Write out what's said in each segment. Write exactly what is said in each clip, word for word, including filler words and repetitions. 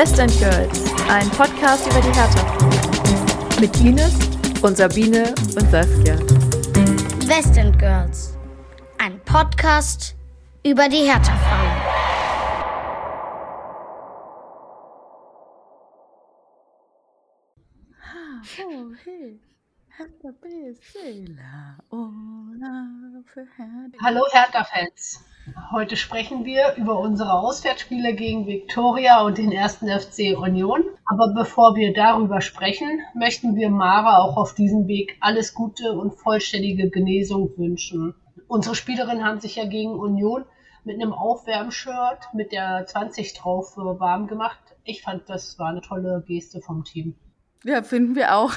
Best and Girls, ein Podcast über die Hertha. Mit Ines und Sabine und Saskia. Best and Girls, ein Podcast über die Hertha-Frauen. Oh, hey. Hertha B C, la, Ola für Hertha. Hallo Hertha-Fans. Heute sprechen wir über unsere Auswärtsspiele gegen Viktoria und den ersten F C Union. Aber bevor wir darüber sprechen, möchten wir Mara auch auf diesem Weg alles Gute und vollständige Genesung wünschen. Unsere Spielerinnen haben sich ja gegen Union mit einem Aufwärmshirt mit der zwanzig drauf äh, warm gemacht. Ich fand, das war eine tolle Geste vom Team. Ja, finden wir auch.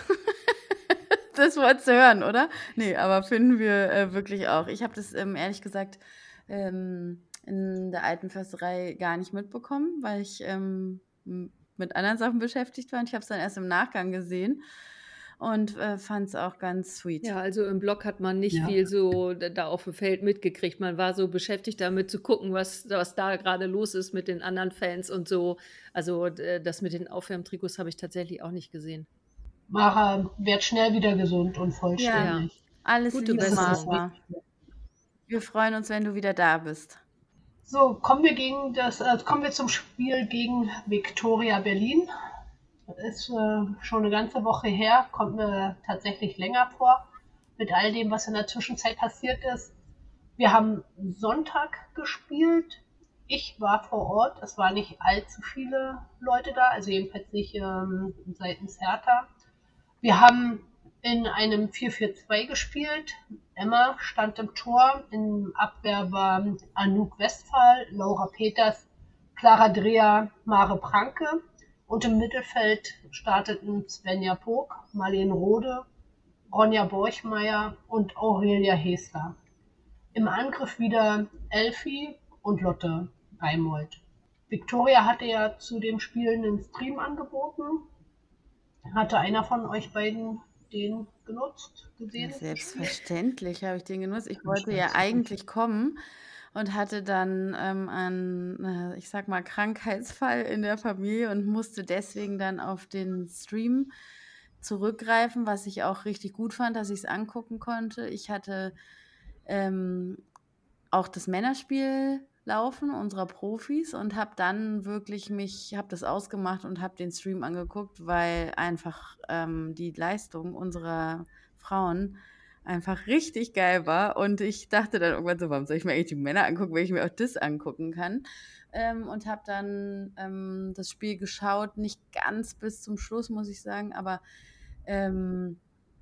Das wolltest du hören, oder? Nee, aber finden wir äh, wirklich auch. Ich habe das ähm, ehrlich gesagt ähm, in der alten Försterei gar nicht mitbekommen, weil ich ähm, m- mit anderen Sachen beschäftigt war. Und ich habe es dann erst im Nachgang gesehen und äh, fand es auch ganz sweet. Ja, also im Blog hat man nicht Ja. viel so da da auf dem Feld mitgekriegt. Man war so beschäftigt damit zu gucken, was, was da gerade los ist mit den anderen Fans und so. Also d- das mit den Aufwärmtrikots habe ich tatsächlich auch nicht gesehen. Mara wird schnell wieder gesund und vollständig. Alles Gute Liebe, Besserung. Mara. Wir freuen uns, wenn du wieder da bist. So, kommen wir gegen das, äh, kommen wir zum Spiel gegen Viktoria Berlin. Das ist äh, schon eine ganze Woche her, kommt mir tatsächlich länger vor, mit all dem, was in der Zwischenzeit passiert ist. Wir haben Sonntag gespielt. Ich war vor Ort, es waren nicht allzu viele Leute da, also jedenfalls nicht ähm, seitens Hertha. Wir haben in einem vier vier zwei gespielt. Emma stand im Tor. In Abwehr war Anouk Westphal, Laura Peters, Clara Dreher, Mare Pranke. Und im Mittelfeld starteten Svenja Pog, Marlene Rode, Ronja Borchmeier und Aurelia Hesler. Im Angriff wieder Elfi und Lotte Reimold. Viktoria hatte ja zu dem Spiel einen Stream angeboten. Hatte einer von euch beiden den genutzt, gesehen? Ja, selbstverständlich habe ich den genutzt. Ich wollte ja eigentlich kommen und hatte dann ähm, einen, äh, ich sag mal, Krankheitsfall in der Familie und musste deswegen dann auf den Stream zurückgreifen, was ich auch richtig gut fand, dass ich es angucken konnte. Ich hatte ähm, auch das Männerspiel laufen unserer Profis und habe dann wirklich mich, habe das ausgemacht und habe den Stream angeguckt, weil einfach ähm, die Leistung unserer Frauen einfach richtig geil war und ich dachte dann irgendwann so, warum soll ich mir eigentlich die Männer angucken, wenn ich mir auch das angucken kann? Ähm, und habe dann ähm, das Spiel geschaut, nicht ganz bis zum Schluss, muss ich sagen, aber ähm,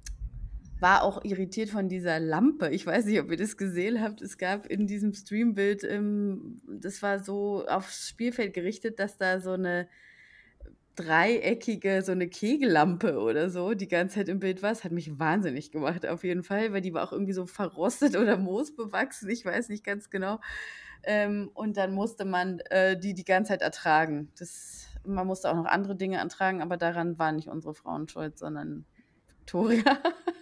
war auch irritiert von dieser Lampe. Ich weiß nicht, ob ihr das gesehen habt. Es gab in diesem Streambild, ähm, das war so aufs Spielfeld gerichtet, dass da so eine dreieckige, so eine Kegellampe oder so die ganze Zeit im Bild war. Das hat mich wahnsinnig gemacht auf jeden Fall, weil die war auch irgendwie so verrostet oder moosbewachsen. Ich weiß nicht ganz genau. Ähm, und dann musste man äh, die die ganze Zeit ertragen. Das, man musste auch noch andere Dinge ertragen, aber daran waren nicht unsere Frauen schuld, sondern Victoria.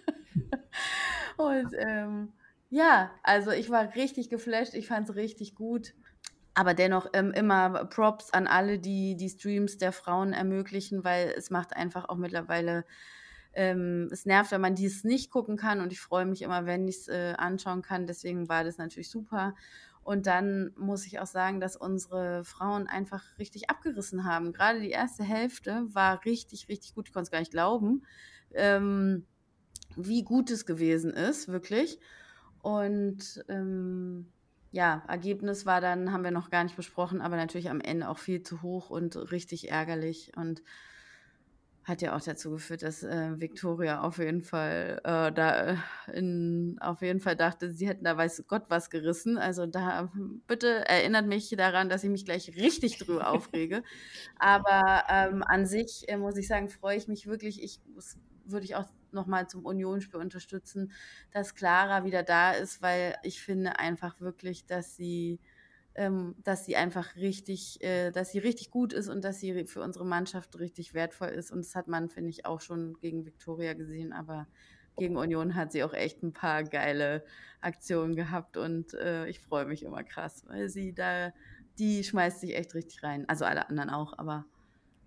Und ähm, ja, also ich war richtig geflasht, ich fand es richtig gut. Aber dennoch ähm, immer Props an alle, die die Streams der Frauen ermöglichen, weil es macht einfach auch mittlerweile, ähm, es nervt, wenn man dies nicht gucken kann und ich freue mich immer, wenn ich es äh, anschauen kann. Deswegen war das natürlich super. Und dann muss ich auch sagen, dass unsere Frauen einfach richtig abgerissen haben. Gerade die erste Hälfte war richtig, richtig gut. Ich konnte es gar nicht glauben. Ähm, wie gut es gewesen ist, wirklich. Und ähm, ja, Ergebnis war dann, haben wir noch gar nicht besprochen, aber natürlich am Ende auch viel zu hoch und richtig ärgerlich und hat ja auch dazu geführt, dass äh, Viktoria auf jeden Fall äh, da äh, in, auf jeden Fall dachte, sie hätten da weiß Gott was gerissen. Also da bitte erinnert mich daran, dass ich mich gleich richtig drüber aufrege. Aber ähm, an sich äh, muss ich sagen, freue ich mich wirklich. Ich das würde ich auch nochmal zum Unionsspiel unterstützen, dass Clara wieder da ist, weil ich finde einfach wirklich, dass sie ähm, dass sie einfach richtig, äh, dass sie richtig gut ist und dass sie für unsere Mannschaft richtig wertvoll ist. Und das hat man, finde ich, auch schon gegen Viktoria gesehen, aber gegen Union hat sie auch echt ein paar geile Aktionen gehabt und äh, ich freue mich immer krass, weil sie da, die schmeißt sich echt richtig rein. Also alle anderen auch, aber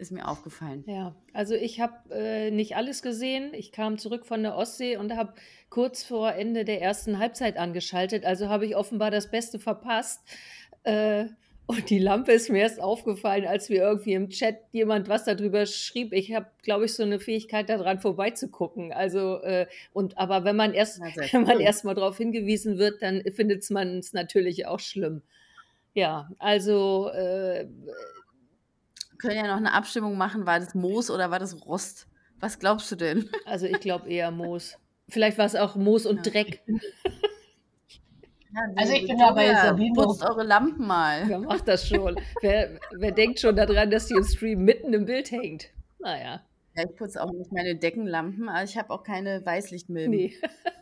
ist mir aufgefallen. Ja, also ich habe äh, nicht alles gesehen. Ich kam zurück von der Ostsee und habe kurz vor Ende der ersten Halbzeit angeschaltet. Also habe ich offenbar das Beste verpasst. Äh, und die Lampe ist mir erst aufgefallen, als mir irgendwie im Chat jemand was darüber schrieb. Ich habe, glaube ich, so eine Fähigkeit, daran vorbeizugucken. Also, äh, und aber wenn man erst, Ja, sehr wenn man cool. erst mal darauf hingewiesen wird, dann findet man es natürlich auch schlimm. Ja, also äh, Wir können ja noch eine Abstimmung machen, war das Moos oder war das Rost? Was glaubst du denn? Also ich glaube eher Moos. Vielleicht war es auch Moos und Ja. Dreck. Ja, Also die ich bin da bei Victoria, Sabino. putzt eure Lampen mal. Wer macht das schon? wer, wer denkt schon daran, dass die im Stream mitten im Bild hängt? Naja, Ja, ich putze auch nicht meine Deckenlampen, aber ich habe auch keine Weißlichtmilben. nee.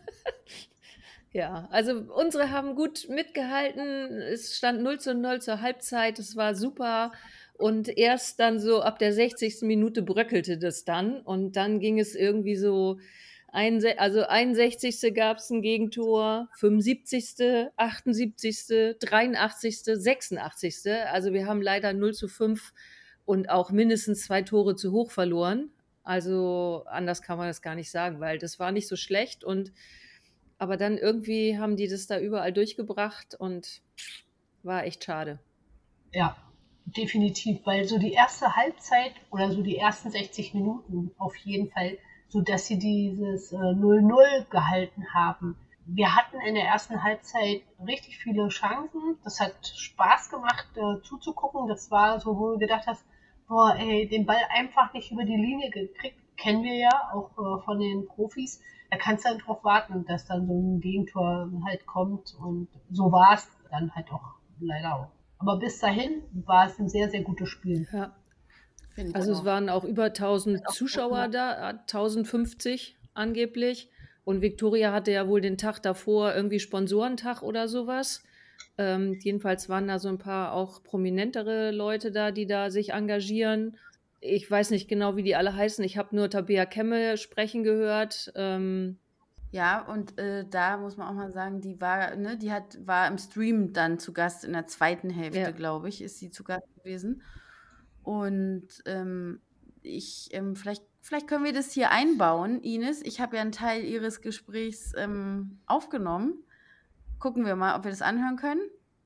Ja, also unsere haben gut mitgehalten. Es stand null zu null zur Halbzeit. Es war super. Und erst dann so ab der sechzigsten Minute bröckelte das dann. Und dann ging es irgendwie so, einse- also einundsechzigste gab es ein Gegentor, fünfundsiebzigste, achtundsiebzigste, dreiundachtzigste, sechsundachtzigste Also wir haben leider null zu fünf und auch mindestens zwei Tore zu hoch verloren. Also anders kann man das gar nicht sagen, weil das war nicht so schlecht. Und aber dann irgendwie haben die das da überall durchgebracht und war echt schade. Ja, definitiv, weil so die erste Halbzeit oder so die ersten sechzig Minuten auf jeden Fall, so dass sie dieses äh, null null gehalten haben. Wir hatten in der ersten Halbzeit richtig viele Chancen. Das hat Spaß gemacht äh, zuzugucken. Das war so, wo du gedacht hast, boah, ey, den Ball einfach nicht über die Linie gekriegt. Kennen wir ja auch äh, von den Profis. Da kannst du dann drauf warten, dass dann so ein Gegentor halt kommt. Und so war es dann halt auch leider auch. Aber bis dahin war es ein sehr, sehr gutes Spiel. Ja. Finde ich Also es auch. waren auch über tausend auch Zuschauer gut da, tausendfünfzig angeblich. Und Victoria hatte ja wohl den Tag davor irgendwie Sponsorentag oder sowas. Ähm, jedenfalls waren da so ein paar auch prominentere Leute da, die da sich engagieren. Ich weiß nicht genau, wie die alle heißen. Ich habe nur Tabea Kemme sprechen gehört. Ähm, Ja, und äh, da muss man auch mal sagen, die war, ne, die hat, war im Stream dann zu Gast in der zweiten Hälfte, Ja. glaube ich, ist sie zu Gast gewesen. Und ähm, ich, ähm, vielleicht, vielleicht können wir das hier einbauen, Ines. Ich habe ja einen Teil ihres Gesprächs ähm, aufgenommen. Gucken wir mal, ob wir das anhören können.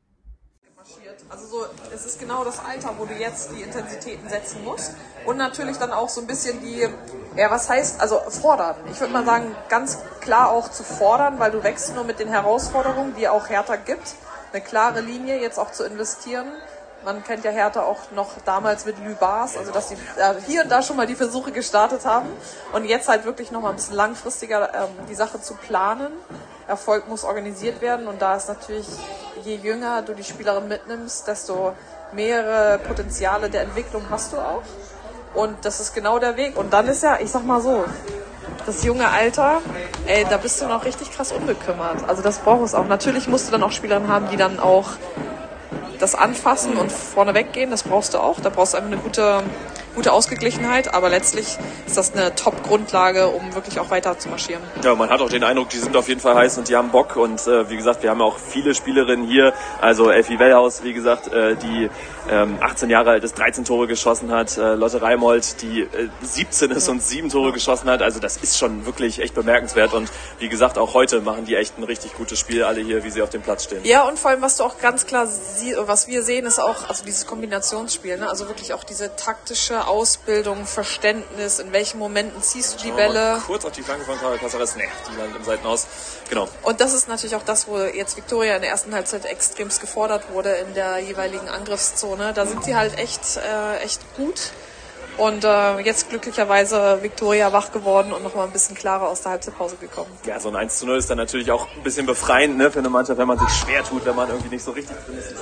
Also so, es ist genau das Alter, wo du jetzt die Intensitäten setzen musst und natürlich dann auch so ein bisschen die, ja was heißt, also fordern. Ich würde mal sagen, ganz klar auch zu fordern, weil du wächst nur mit den Herausforderungen, die auch Hertha gibt. Eine klare Linie jetzt auch zu investieren. Man kennt ja Hertha auch noch damals mit Lübars, also dass sie äh, hier und da schon mal die Versuche gestartet haben und jetzt halt wirklich noch mal ein bisschen langfristiger ähm, die Sache zu planen. Erfolg muss organisiert werden und da ist natürlich, je jünger du die Spielerin mitnimmst, desto mehrere Potenziale der Entwicklung hast du auch und das ist genau der Weg und dann ist ja, ich sag mal so, das junge Alter, ey, da bist du noch richtig krass unbekümmert, also das braucht es auch. Natürlich musst du dann auch Spielerinnen haben, die dann auch das anfassen und vorne weggehen, das brauchst du auch. Da brauchst du einfach eine gute, gute Ausgeglichenheit, aber letztlich ist das eine Top-Grundlage, um wirklich auch weiter zu marschieren. Ja, man hat auch den Eindruck, die sind auf jeden Fall heiß und die haben Bock und äh, wie gesagt, wir haben auch viele Spielerinnen hier, also Elfie Wellhaus, wie gesagt, äh, die ähm, achtzehn Jahre alt ist, dreizehn Tore geschossen hat, äh, Lotte Reimold, die äh, siebzehn ist und sieben Tore geschossen hat, also das ist schon wirklich echt bemerkenswert und wie gesagt, auch heute machen die echt ein richtig gutes Spiel, alle hier, wie sie auf dem Platz stehen. Ja, und vor allem, was du auch ganz klar siehst, was wir sehen, ist auch also dieses Kombinationsspiel, ne? Also wirklich auch diese taktische Ausbildung, Verständnis, in welchen Momenten ziehst du die Bälle. Kurz auf die Flanke von Clara Caceres, ne, die landet im Seitenhaus, genau. Und das ist natürlich auch das, wo jetzt Victoria in der ersten Halbzeit extremst gefordert wurde in der jeweiligen Angriffszone. Da sind sie halt echt, äh, echt gut. Und äh, jetzt glücklicherweise Victoria wach geworden und nochmal ein bisschen klarer aus der Halbzeitpause gekommen. Ja, so ein eins zu null ist dann natürlich auch ein bisschen befreiend, ne, für eine Mannschaft, wenn man sich schwer tut, wenn man irgendwie nicht so richtig drin ist.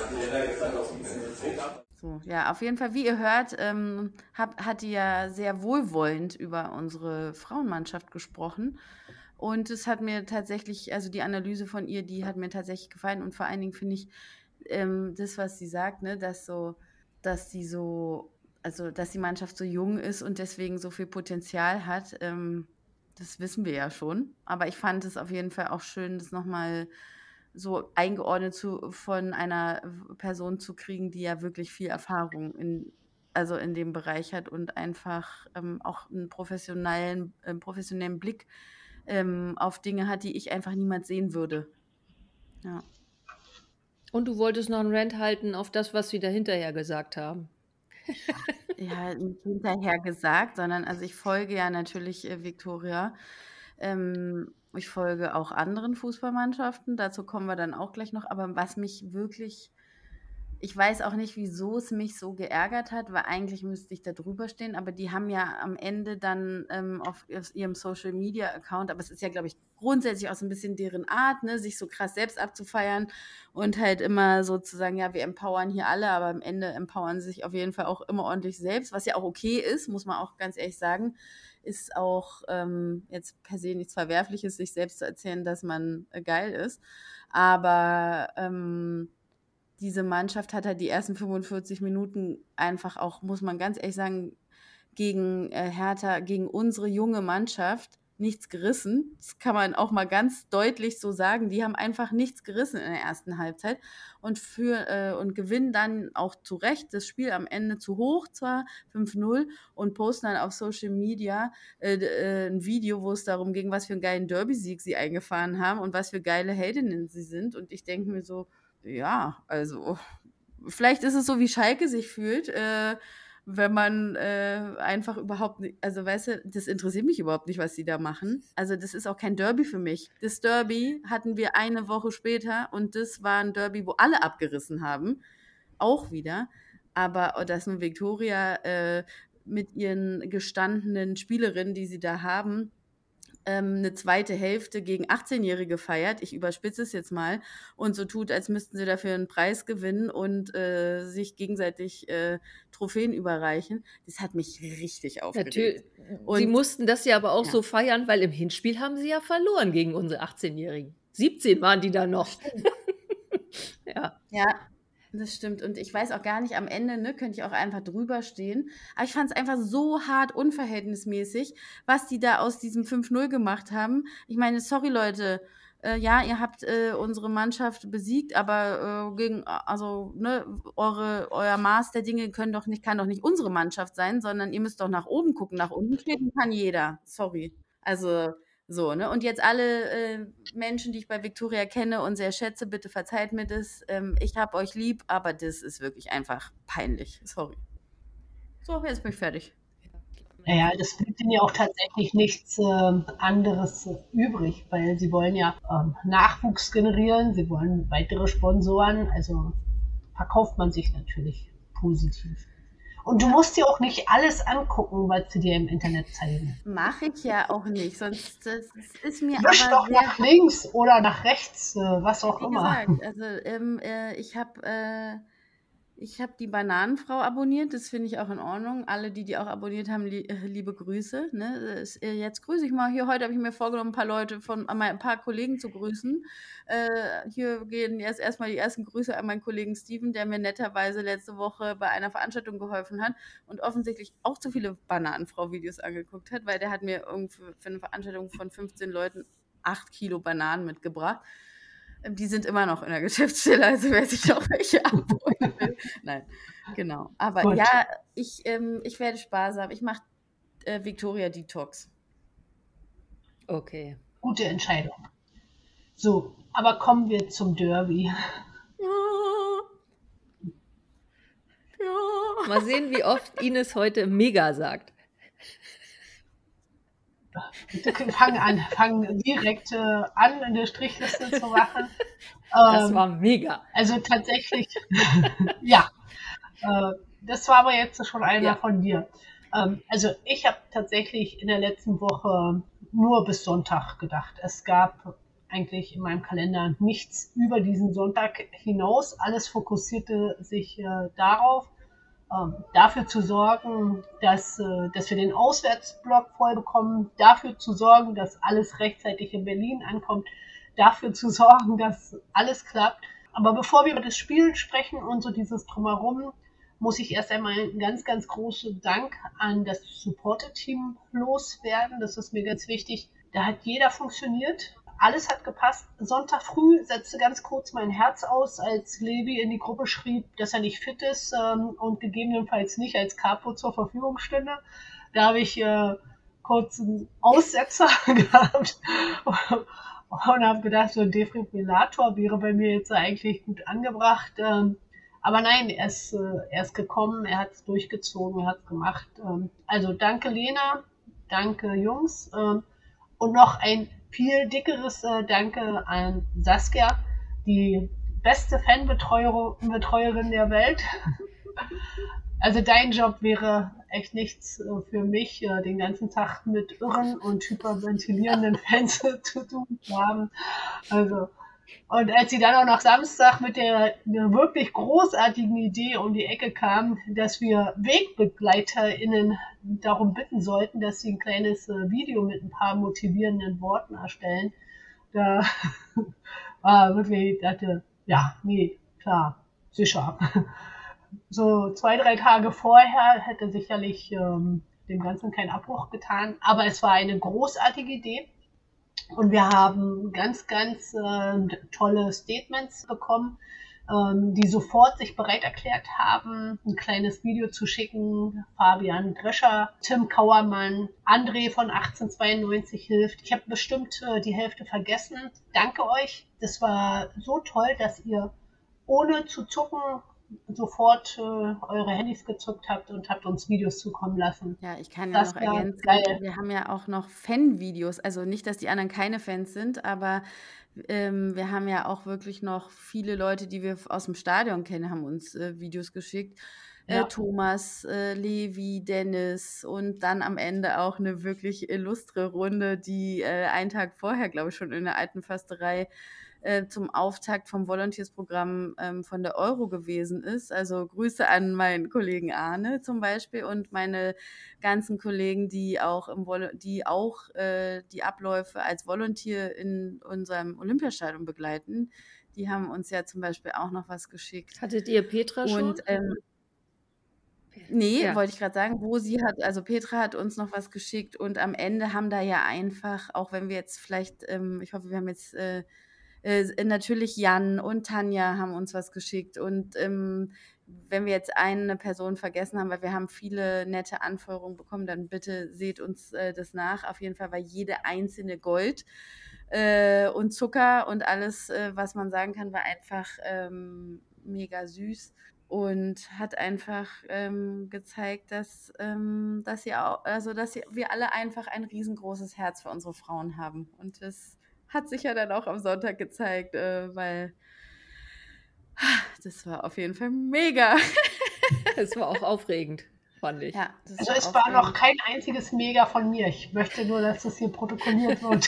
So, ja, auf jeden Fall, wie ihr hört, ähm, hab, hat die ja sehr wohlwollend über unsere Frauenmannschaft gesprochen. Und es hat mir tatsächlich, also die Analyse von ihr, die hat mir tatsächlich gefallen. Und vor allen Dingen finde ich ähm, das, was sie sagt, ne, dass so, dass sie so, also dass die Mannschaft so jung ist und deswegen so viel Potenzial hat, ähm, das wissen wir ja schon. Aber ich fand es auf jeden Fall auch schön, das nochmal so eingeordnet zu, von einer Person zu kriegen, die ja wirklich viel Erfahrung in also in dem Bereich hat und einfach ähm, auch einen professionellen, äh, professionellen Blick ähm, auf Dinge hat, die ich einfach niemals sehen würde. Ja. Und du wolltest noch einen Rant halten auf das, was sie da hinterher gesagt haben. Ja, nicht hinterher gesagt, sondern also ich folge ja natürlich äh, Viktoria. Ähm, ich folge auch anderen Fußballmannschaften, dazu kommen wir dann auch gleich noch. Aber was mich wirklich, ich weiß auch nicht, wieso es mich so geärgert hat, weil eigentlich müsste ich da drüber stehen, aber die haben ja am Ende dann ähm, auf, auf ihrem Social-Media-Account, aber es ist ja, glaube ich, grundsätzlich auch so ein bisschen deren Art, ne, sich so krass selbst abzufeiern und halt immer sozusagen, ja, wir empowern hier alle, aber am Ende empowern sie sich auf jeden Fall auch immer ordentlich selbst, was ja auch okay ist, muss man auch ganz ehrlich sagen, ist auch ähm, jetzt per se nichts Verwerfliches, sich selbst zu erzählen, dass man äh, geil ist, aber ähm, diese Mannschaft hat halt die ersten fünfundvierzig Minuten einfach auch, muss man ganz ehrlich sagen, gegen äh, Hertha, gegen unsere junge Mannschaft nichts gerissen. Das kann man auch mal ganz deutlich so sagen. Die haben einfach nichts gerissen in der ersten Halbzeit und, für, äh, und gewinnen dann auch zu Recht das Spiel am Ende zu hoch, zwar fünf null, und posten dann auf Social Media äh, äh, ein Video, wo es darum ging, was für einen geilen Derby-Sieg sie eingefahren haben und was für geile Heldinnen sie sind. Und ich denke mir so, ja, also vielleicht ist es so, wie Schalke sich fühlt, äh, wenn man äh, einfach überhaupt nicht, also weißt du, das interessiert mich überhaupt nicht, was die da machen. Also das ist auch kein Derby für mich. Das Derby hatten wir eine Woche später und das war ein Derby, wo alle abgerissen haben, auch wieder. Aber oh, dass nun Viktoria äh, mit ihren gestandenen Spielerinnen, die sie da haben, eine zweite Hälfte gegen achtzehnjährige feiert, ich überspitze es jetzt mal, und so tut, als müssten sie dafür einen Preis gewinnen und äh, sich gegenseitig äh, Trophäen überreichen. Das hat mich richtig aufgeregt. Natürlich. Und, sie mussten das ja aber auch ja. so feiern, weil im Hinspiel haben sie ja verloren gegen unsere achtzehnjährigen. siebzehn waren die da noch. ja. Ja. Das stimmt. Und ich weiß auch gar nicht, am Ende ne, könnte ich auch einfach drüber stehen. Aber ich fand es einfach so hart unverhältnismäßig, was die da aus diesem fünf null gemacht haben. Ich meine, sorry Leute, äh, ja, ihr habt äh, unsere Mannschaft besiegt, aber äh, gegen, also, ne, eure, euer Maß der Dinge können doch nicht, kann doch nicht unsere Mannschaft sein, sondern ihr müsst doch nach oben gucken. Nach unten treten kann jeder. Sorry. Also, so, ne? Und jetzt alle äh, Menschen, die ich bei Viktoria kenne und sehr schätze, bitte verzeiht mir das. Ähm, ich hab euch lieb, aber das ist wirklich einfach peinlich. Sorry. So, jetzt bin ich fertig. Naja, das bleibt ihnen ja auch tatsächlich nichts äh, anderes äh, übrig, weil sie wollen ja ähm, Nachwuchs generieren, sie wollen weitere Sponsoren, also verkauft man sich natürlich positiv. Und du musst dir auch nicht alles angucken, was sie dir im Internet zeigen. Mache ich ja auch nicht, sonst das ist mir Wisch aber doch sehr... nach links oder nach rechts, äh, was auch Wie immer. gesagt, also ähm, äh, ich habe äh, ich habe die Bananenfrau abonniert, das finde ich auch in Ordnung. Alle, die die auch abonniert haben, li äh, liebe Grüße. Ne? Das, äh, jetzt grüße ich mal hier. Heute habe ich mir vorgenommen, ein paar Leute von äh, ein paar Kollegen zu grüßen. Äh, hier gehen jetzt erstmal die ersten Grüße an meinen Kollegen Steven, der mir netterweise letzte Woche bei einer Veranstaltung geholfen hat und offensichtlich auch zu viele Bananenfrau-Videos angeguckt hat, weil der hat mir irgendwie für eine Veranstaltung von fünfzehn Leuten acht Kilo Bananen mitgebracht. Die sind immer noch in der Geschäftsstelle, also wer sich noch welche abholen will. Nein, genau. Aber Gut. ja, ich, ähm, ich werde sparsam. Ich mache äh, Viktoria Detox. Okay. Gute Entscheidung. So, aber kommen wir zum Derby. Ja. Ja. Mal sehen, wie oft Ines heute mega sagt. Fang an, fang direkt äh, an, eine Strichliste zu machen. Das Ähm, war mega. Also tatsächlich, ja, äh, das war aber jetzt schon einer Ja. von dir. Ähm, also ich habe tatsächlich in der letzten Woche nur bis Sonntag gedacht. Es gab eigentlich in meinem Kalender nichts über diesen Sonntag hinaus. Alles fokussierte sich äh, darauf, ähm, dafür zu sorgen, dass, äh, dass wir den Auswärtsblock voll bekommen, dafür zu sorgen, dass alles rechtzeitig in Berlin ankommt, dafür zu sorgen, dass alles klappt. Aber bevor wir über das Spiel sprechen und so dieses Drumherum, muss ich erst einmal einen ganz, ganz großen Dank an das Supporter-Team loswerden. Das ist mir ganz wichtig. Da hat jeder funktioniert. alles hat gepasst. Sonntag früh setzte ganz kurz mein Herz aus, als Levi in die Gruppe schrieb, dass er nicht fit ist ähm, und gegebenenfalls nicht als Capo zur Verfügung stünde. Da habe ich äh, kurz einen Aussetzer gehabt und habe gedacht, so ein Defibrillator wäre bei mir jetzt eigentlich gut angebracht. Ähm, aber nein, er ist, äh, er ist gekommen, er hat es durchgezogen, er hat es gemacht. Ähm, also danke Lena, danke Jungs ähm, und noch ein viel dickeres äh, Danke an Saskia, die beste Fanbetreuerin der Welt. Also dein Job wäre echt nichts äh, für mich, äh, den ganzen Tag mit irren und hyperventilierenden Fans zu tun zu haben. Also, und als sie dann auch noch Samstag mit der, der wirklich großartigen Idee um die Ecke kam, dass wir WegbegleiterInnen darum bitten sollten, dass sie ein kleines äh, Video mit ein paar motivierenden Worten erstellen, da war wirklich, ich dachte, ja, nee, klar, sicher. So zwei, drei Tage vorher hätte sicherlich ähm, dem Ganzen keinen Abbruch getan, aber es war eine großartige Idee. Und wir haben ganz, ganz äh, tolle Statements bekommen, ähm, die sofort sich bereit erklärt haben, ein kleines Video zu schicken. Fabian Drescher, Tim Kauermann, André von achtzehnhundertzweiundneunzig hilft. Ich habe bestimmt äh, die Hälfte vergessen. Danke euch. Das war so toll, dass ihr ohne zu zucken sofort äh, eure Handys gezückt habt und habt uns Videos zukommen lassen. Ja, ich kann ja Das noch war ergänzen, geil. wir haben ja auch noch Fan-Videos, also nicht, dass die anderen keine Fans sind, aber ähm, wir haben ja auch wirklich noch viele Leute, die wir aus dem Stadion kennen, haben uns äh, Videos geschickt. Äh, Ja. Thomas, äh, Levi, Dennis und dann am Ende auch eine wirklich illustre Runde, die äh, einen Tag vorher, glaube ich, schon in der alten Försterei äh, zum Auftakt vom Volunteers-Programm ähm, von der Euro gewesen ist. Also Grüße an meinen Kollegen Arne zum Beispiel und meine ganzen Kollegen, die auch im Vol- die auch äh, die Abläufe als Volunteer in unserem Olympiastadion begleiten. Die haben uns ja zum Beispiel auch noch was geschickt. Hattet ihr Petra schon? Und ähm, nee, Ja. wollte ich gerade sagen, Rosi hat, also Petra hat uns noch was geschickt und am Ende haben da ja einfach, auch wenn wir jetzt vielleicht, ähm, ich hoffe, wir haben jetzt äh, äh, natürlich Jan und Tanja haben uns was geschickt und ähm, wenn wir jetzt eine Person vergessen haben, weil wir haben viele nette Anforderungen bekommen, dann bitte seht uns äh, das nach. Auf jeden Fall war jede einzelne Gold äh, und Zucker und alles, äh, was man sagen kann, war einfach ähm, mega süß und hat einfach ähm, gezeigt, dass, ähm, dass, sie auch, also dass sie, wir alle einfach ein riesengroßes Herz für unsere Frauen haben. Und das hat sich ja dann auch am Sonntag gezeigt, äh, weil das war auf jeden Fall mega. Es war auch aufregend, fand ich. Ja, das Also war es war noch aufregend. kein einziges Mega von mir. Ich möchte nur, dass das hier protokolliert wird.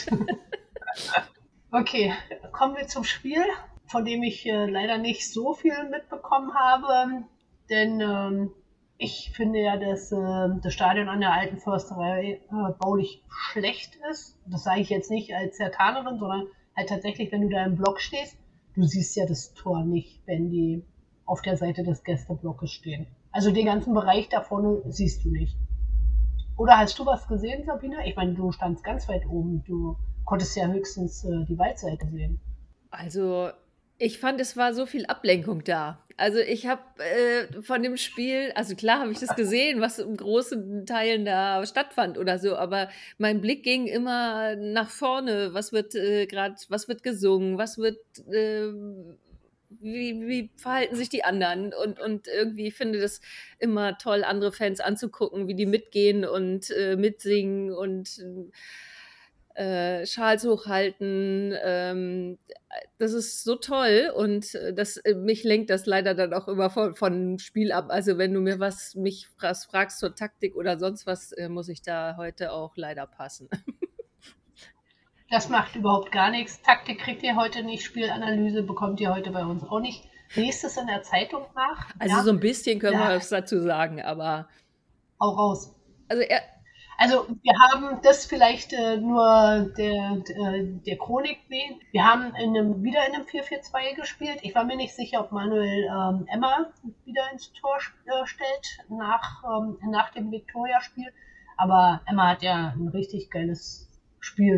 Okay, kommen wir zum Spiel, von dem ich äh, leider nicht so viel mitbekommen habe. Denn ähm, ich finde ja, dass äh, das Stadion an der alten Försterei äh, baulich schlecht ist. Das sage ich jetzt nicht als Zertanerin, sondern halt tatsächlich, wenn du da im Block stehst, du siehst ja das Tor nicht, wenn die auf der Seite des Gästeblockes stehen. Also den ganzen Bereich da vorne siehst du nicht. Oder hast du was gesehen, Sabine? Ich meine, du standst ganz weit oben. Du konntest ja höchstens äh, die Waldseite sehen. Also, ich fand, es war so viel Ablenkung da. Also, ich habe äh, von dem Spiel, also klar habe ich das gesehen, was in großen Teilen da stattfand oder so, aber mein Blick ging immer nach vorne. Was wird äh, gerade, was wird gesungen, was wird, äh, wie, wie verhalten sich die anderen? Und, und irgendwie finde das immer toll, andere Fans anzugucken, wie die mitgehen und äh, mitsingen und äh, Schals hochhalten. Ähm, das ist so toll und äh, das, äh, mich lenkt das leider dann auch immer von, von Spiel ab. Also wenn du mir was mich fragst, fragst zur Taktik oder sonst was, äh, muss ich da heute auch leider passen. Das macht überhaupt gar nichts. Taktik kriegt ihr heute nicht, Spielanalyse bekommt ihr heute bei uns auch nicht. Lest es in der Zeitung nach. Also ja, so ein bisschen können Ja. wir was dazu sagen, aber Hau raus. also er, Also wir haben das vielleicht äh, nur der, der, der Chronik wegen. Wir haben in einem, wieder in einem vier vier zwei gespielt. Ich war mir nicht sicher, ob Manuel ähm, Emma wieder ins Tor äh, stellt nach, ähm, nach dem Viktoria-Spiel. Aber Emma hat ja ein richtig geiles Spiel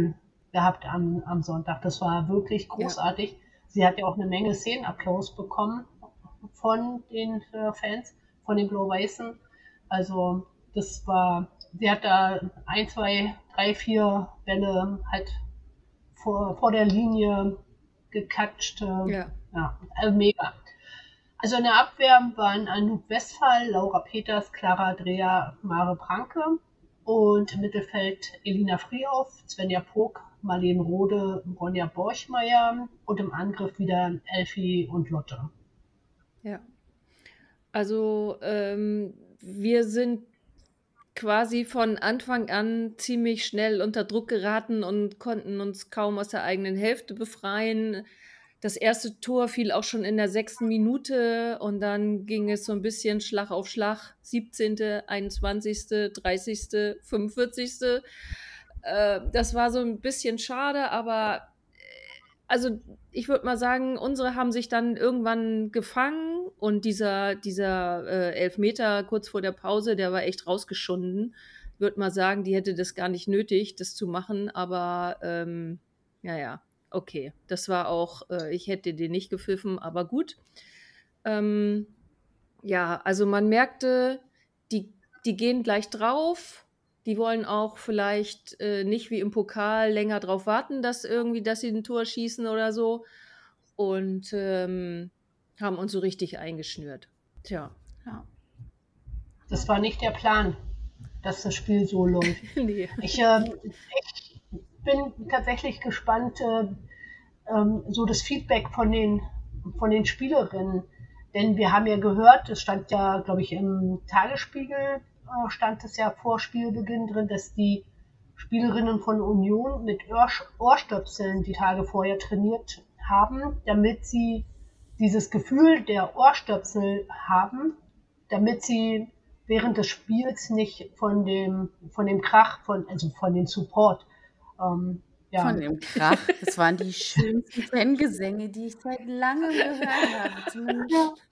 gehabt am, am Sonntag. Das war wirklich großartig. Ja. Sie hat ja auch eine Menge Szenenapplaus bekommen von den äh, Fans, von den Blau-Weißen. Also das war, sie hat da ein, zwei, drei, vier Bälle halt vor, vor der Linie gekatscht. Äh, ja. ja, also mega. Also in der Abwehr waren Anouk Westphal, Laura Peters, Clara Dreher, Mare Pranke und im Mittelfeld Elina Friehoff, Svenja Pog, Marlene Rode, Ronja Borchmeier und im Angriff wieder Elfi und Lotte. Ja, also ähm, wir sind quasi von Anfang an ziemlich schnell unter Druck geraten und konnten uns kaum aus der eigenen Hälfte befreien. Das erste Tor fiel auch schon in der sechsten Minute und dann ging es so ein bisschen Schlag auf Schlag. siebzehnte, einundzwanzigste, dreißigste, fünfundvierzigste Äh, das war so ein bisschen schade, aber also ich würde mal sagen, unsere haben sich dann irgendwann gefangen und dieser, dieser äh, Elfmeter kurz vor der Pause, der war echt rausgeschunden. Ich würde mal sagen, die hätte das gar nicht nötig, das zu machen, aber ähm, ja, ja. Okay, das war auch, äh, ich hätte den nicht gepfiffen, aber gut. Ähm, ja, also man merkte, die, die gehen gleich drauf. Die wollen auch vielleicht äh, nicht wie im Pokal länger drauf warten, dass irgendwie, dass sie ein Tor schießen oder so. Und ähm, haben uns so richtig eingeschnürt. Tja. Ja. Das war nicht der Plan, dass das Spiel so läuft. nee. Ich, äh, ich bin tatsächlich gespannt, äh, ähm, so das Feedback von den, von den Spielerinnen. Denn wir haben ja gehört, es stand ja, glaube ich, im Tagesspiegel, äh, stand es ja vor Spielbeginn drin, dass die Spielerinnen von Union mit Ohr- Ohrstöpseln die Tage vorher trainiert haben, damit sie dieses Gefühl der Ohrstöpsel haben, damit sie während des Spiels nicht von dem, von dem Krach, von, also von dem Support, ähm, ja. Von dem Krach, das waren die schönsten Fangesänge, die ich seit langem gehört habe. Zumindest.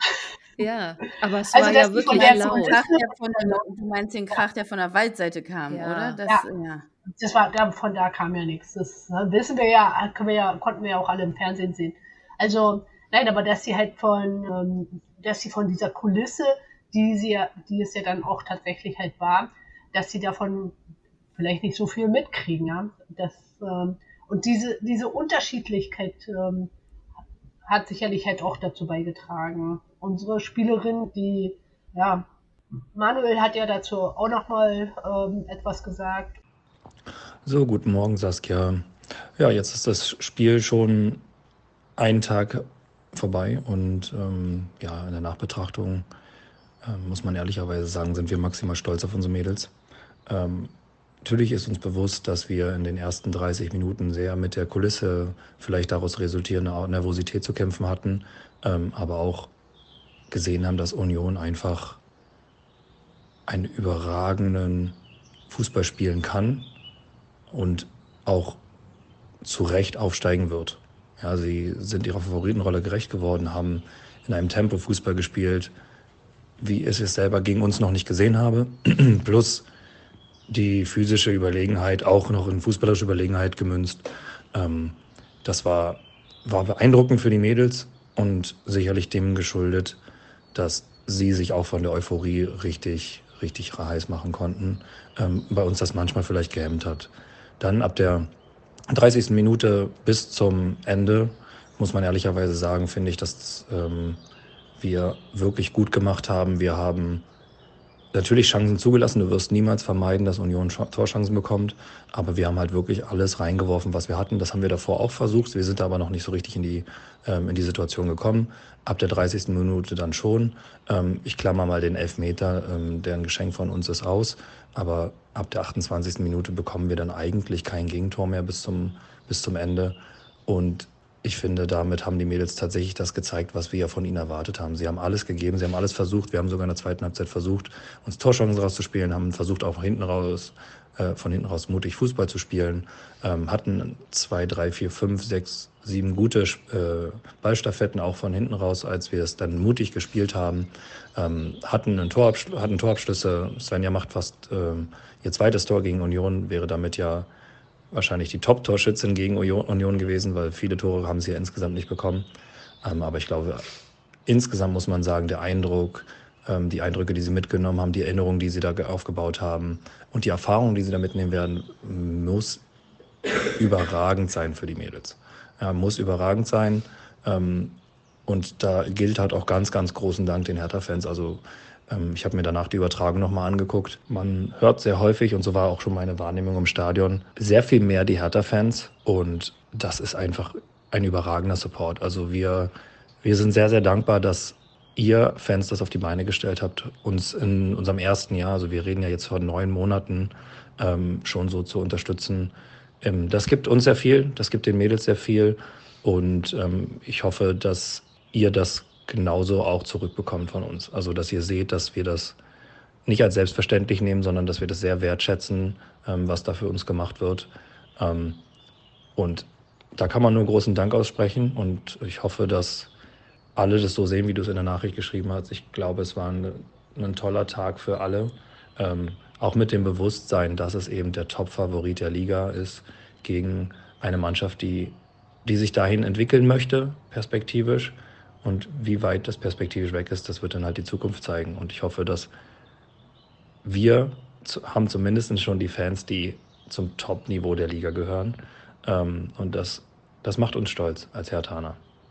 Ja, aber es Also war das ja wirklich der laut. Krach, der von der, du meinst den Krach, der von der Waldseite kam, Ja. oder? Das, Ja. ja. Das war, da- von da kam ja nichts. Das äh, wissen wir ja, können wir ja, konnten wir ja auch alle im Fernsehen sehen. Also, nein, aber dass sie halt von, ähm, dass sie von dieser Kulisse, die sie ja, die es ja dann auch tatsächlich halt war, dass sie davon vielleicht nicht so viel mitkriegen, ja. Das, ähm, und diese, diese Unterschiedlichkeit ähm, hat sicherlich halt auch dazu beigetragen. Unsere Spielerin, die, ja, Manuel hat ja dazu auch nochmal ähm, etwas gesagt. So, guten Morgen, Saskia. Ja, jetzt ist das Spiel schon einen Tag vorbei und ähm, ja, in der Nachbetrachtung ähm, muss man ehrlicherweise sagen, sind wir maximal stolz auf unsere Mädels. Ähm, natürlich ist uns bewusst, dass wir in den ersten dreißig Minuten sehr mit der Kulisse vielleicht daraus resultierende Nervosität zu kämpfen hatten, ähm, aber auch gesehen haben, dass Union einfach einen überragenden Fußball spielen kann und auch zu Recht aufsteigen wird. Ja, sie sind ihrer Favoritenrolle gerecht geworden, haben in einem Tempo Fußball gespielt, wie ich es selber gegen uns noch nicht gesehen habe, plus die physische Überlegenheit auch noch in fußballerische Überlegenheit gemünzt. Ähm, das war, war beeindruckend für die Mädels und sicherlich dem geschuldet, dass sie sich auch von der Euphorie richtig, richtig heiß machen konnten. Ähm, bei uns das manchmal vielleicht gehemmt hat. Dann ab der dreißigsten Minute bis zum Ende, muss man ehrlicherweise sagen, finde ich, dass ähm, wir wirklich gut gemacht haben. Wir haben natürlich Chancen zugelassen. Du wirst niemals vermeiden, dass Union Torchancen bekommt. Aber wir haben halt wirklich alles reingeworfen, was wir hatten. Das haben wir davor auch versucht. Wir sind aber noch nicht so richtig in die, ähm, in die Situation gekommen. Ab der dreißigsten Minute dann schon. Ähm, ich klammer mal den Elfmeter, ähm, der ein Geschenk von uns ist, aus. Aber ab der achtundzwanzigsten Minute bekommen wir dann eigentlich kein Gegentor mehr bis zum, bis zum Ende. Und ich finde, damit haben die Mädels tatsächlich das gezeigt, was wir ja von ihnen erwartet haben. Sie haben alles gegeben, sie haben alles versucht. Wir haben sogar in der zweiten Halbzeit versucht, uns Torchancen rauszuspielen, haben versucht, auch hinten raus, äh, von hinten raus mutig Fußball zu spielen. Ähm, hatten zwei, drei, vier, fünf, sechs, sieben gute äh, Ballstaffetten auch von hinten raus, als wir es dann mutig gespielt haben. Ähm, hatten, einen Torabschl- hatten Torabschlüsse. Svenja macht fast äh, ihr zweites Tor gegen Union, wäre damit ja wahrscheinlich die Top-Torschützin gegen Union gewesen, weil viele Tore haben sie ja insgesamt nicht bekommen. Ähm, aber ich glaube, insgesamt muss man sagen, der Eindruck, ähm, die Eindrücke, die sie mitgenommen haben, die Erinnerungen, die sie da aufgebaut haben und die Erfahrungen, die sie da mitnehmen werden, muss überragend sein für die Mädels. Ja, muss überragend sein. Ähm, und da gilt halt auch ganz, ganz großen Dank den Hertha-Fans. Also ähm, ich habe mir danach die Übertragung nochmal angeguckt. Man hört sehr häufig, und so war auch schon meine Wahrnehmung im Stadion, sehr viel mehr die Hertha-Fans. Und das ist einfach ein überragender Support. Also wir, wir sind sehr, sehr dankbar, dass ihr Fans das auf die Beine gestellt habt, uns in unserem ersten Jahr, also wir reden ja jetzt von neun Monaten, ähm, schon so zu unterstützen. Ähm, das gibt uns sehr viel, das gibt den Mädels sehr viel und ähm, ich hoffe, dass ihr das genauso auch zurückbekommt von uns. Also dass ihr seht, dass wir das nicht als selbstverständlich nehmen, sondern dass wir das sehr wertschätzen, ähm, was da für uns gemacht wird. Ähm, und da kann man nur großen Dank aussprechen und ich hoffe, dass alle das so sehen, wie du es in der Nachricht geschrieben hast. Ich glaube, es war ein, ein toller Tag für alle. Ähm, auch mit dem Bewusstsein, dass es eben der Top-Favorit der Liga ist gegen eine Mannschaft, die, die sich dahin entwickeln möchte, perspektivisch. Und wie weit das perspektivisch weg ist, das wird dann halt die Zukunft zeigen. Und ich hoffe, dass wir zu, haben zumindest schon die Fans, die zum Top-Niveau der Liga gehören. Ähm, und das, das macht uns stolz als Herthaner.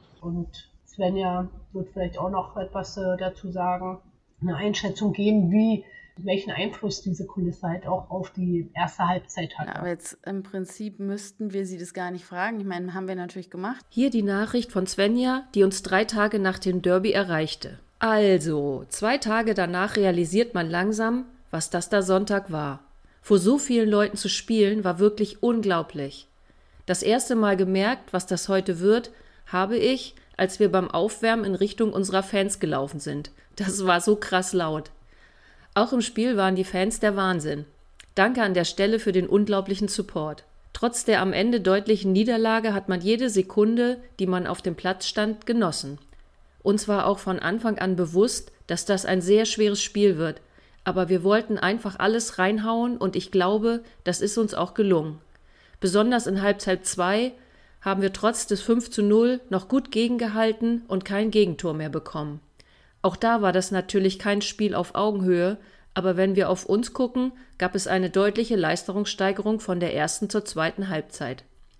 Und Svenja wird vielleicht auch noch etwas äh, dazu sagen, eine Einschätzung geben, wie, welchen Einfluss diese Kulisse halt auch auf die erste Halbzeit hat. Ja, aber jetzt im Prinzip müssten wir sie das gar nicht fragen. Ich meine, haben wir natürlich gemacht. Hier die Nachricht von Svenja, die uns drei Tage nach dem Derby erreichte. Also, zwei Tage danach realisiert man langsam, was das da Sonntag war. Vor so vielen Leuten zu spielen, war wirklich unglaublich. Das erste Mal gemerkt, was das heute wird, habe ich, als wir beim Aufwärmen in Richtung unserer Fans gelaufen sind. Das war so krass laut. Auch im Spiel waren die Fans der Wahnsinn. Danke an der Stelle für den unglaublichen Support. Trotz der am Ende deutlichen Niederlage hat man jede Sekunde, die man auf dem Platz stand, genossen. Uns war auch von Anfang an bewusst, dass das ein sehr schweres Spiel wird. Aber wir wollten einfach alles reinhauen und ich glaube, das ist uns auch gelungen. Besonders in Halbzeit zwei haben wir trotz des fünf zu null noch gut gegengehalten und kein Gegentor mehr bekommen. Auch da war das natürlich kein Spiel auf Augenhöhe, aber wenn wir auf uns gucken, gab es eine deutliche Leistungssteigerung von der ersten zur zweiten Halbzeit.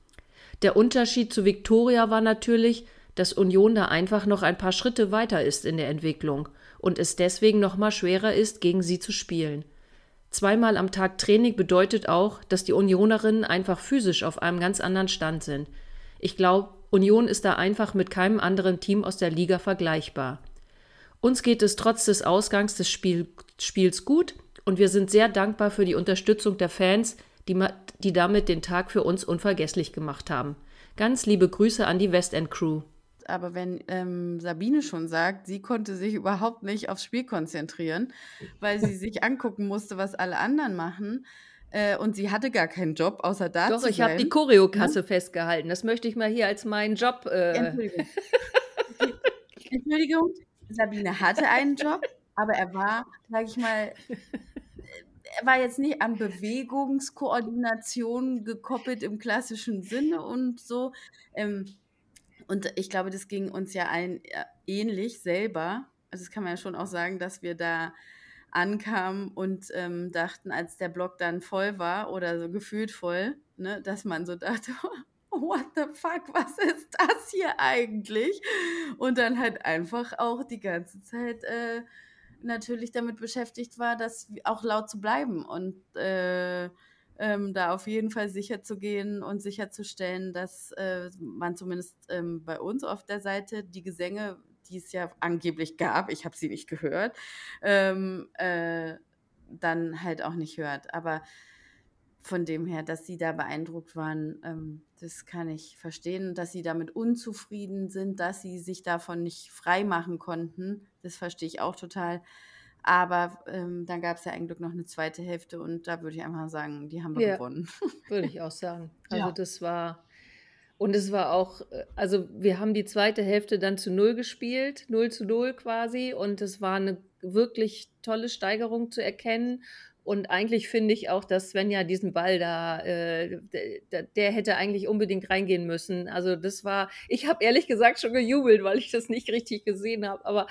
Der Unterschied zu Viktoria war natürlich, dass Union da einfach noch ein paar Schritte weiter ist in der Entwicklung und es deswegen noch mal schwerer ist, gegen sie zu spielen. Zweimal am Tag Training bedeutet auch, dass die Unionerinnen einfach physisch auf einem ganz anderen Stand sind. Ich glaube, Union ist da einfach mit keinem anderen Team aus der Liga vergleichbar. Uns geht es trotz des Ausgangs des Spiel, Spiels gut und wir sind sehr dankbar für die Unterstützung der Fans, die, die damit den Tag für uns unvergesslich gemacht haben. Ganz liebe Grüße an die Westend-Crew. Aber wenn ähm, Sabine schon sagt, sie konnte sich überhaupt nicht aufs Spiel konzentrieren, weil sie sich angucken musste, was alle anderen machen, äh, und sie hatte gar keinen Job, außer da Doch, zu ich habe sein. die Choreokasse hm? festgehalten. Das möchte ich mal hier als meinen Job... Äh Entschuldigung. Entschuldigung, Sabine hatte einen Job, aber er war, sage ich mal, er war jetzt nicht an Bewegungskoordination gekoppelt im klassischen Sinne und so. Ähm, und ich glaube, das ging uns ja allen ähnlich selber. Also das kann man ja schon auch sagen, dass wir da ankamen und ähm, dachten, als der Block dann voll war oder so gefühlt voll, ne, dass man so dachte, what the fuck, was ist das hier eigentlich? Und dann halt einfach auch die ganze Zeit äh, natürlich damit beschäftigt war, das auch laut zu bleiben und äh, ähm, da auf jeden Fall sicher zu gehen und sicherzustellen, dass äh, man zumindest ähm, bei uns auf der Seite die Gesänge, die es ja angeblich gab, ich habe sie nicht gehört, ähm, äh, dann halt auch nicht hört. Aber von dem her, dass sie da beeindruckt waren, ähm, das kann ich verstehen. Dass sie damit unzufrieden sind, dass sie sich davon nicht frei machen konnten, das verstehe ich auch total. Aber ähm, dann gab es ja eigentlich noch eine zweite Hälfte und da würde ich einfach sagen, die haben wir ja, gewonnen. Würde ich auch sagen. Also Ja. das war, und es war auch, also wir haben die zweite Hälfte dann zu null gespielt, null zu null quasi und es war eine wirklich tolle Steigerung zu erkennen Und eigentlich finde ich auch, dass Svenja diesen Ball da, äh, der, der hätte eigentlich unbedingt reingehen müssen. Also das war, ich habe ehrlich gesagt schon gejubelt, weil ich das nicht richtig gesehen habe, aber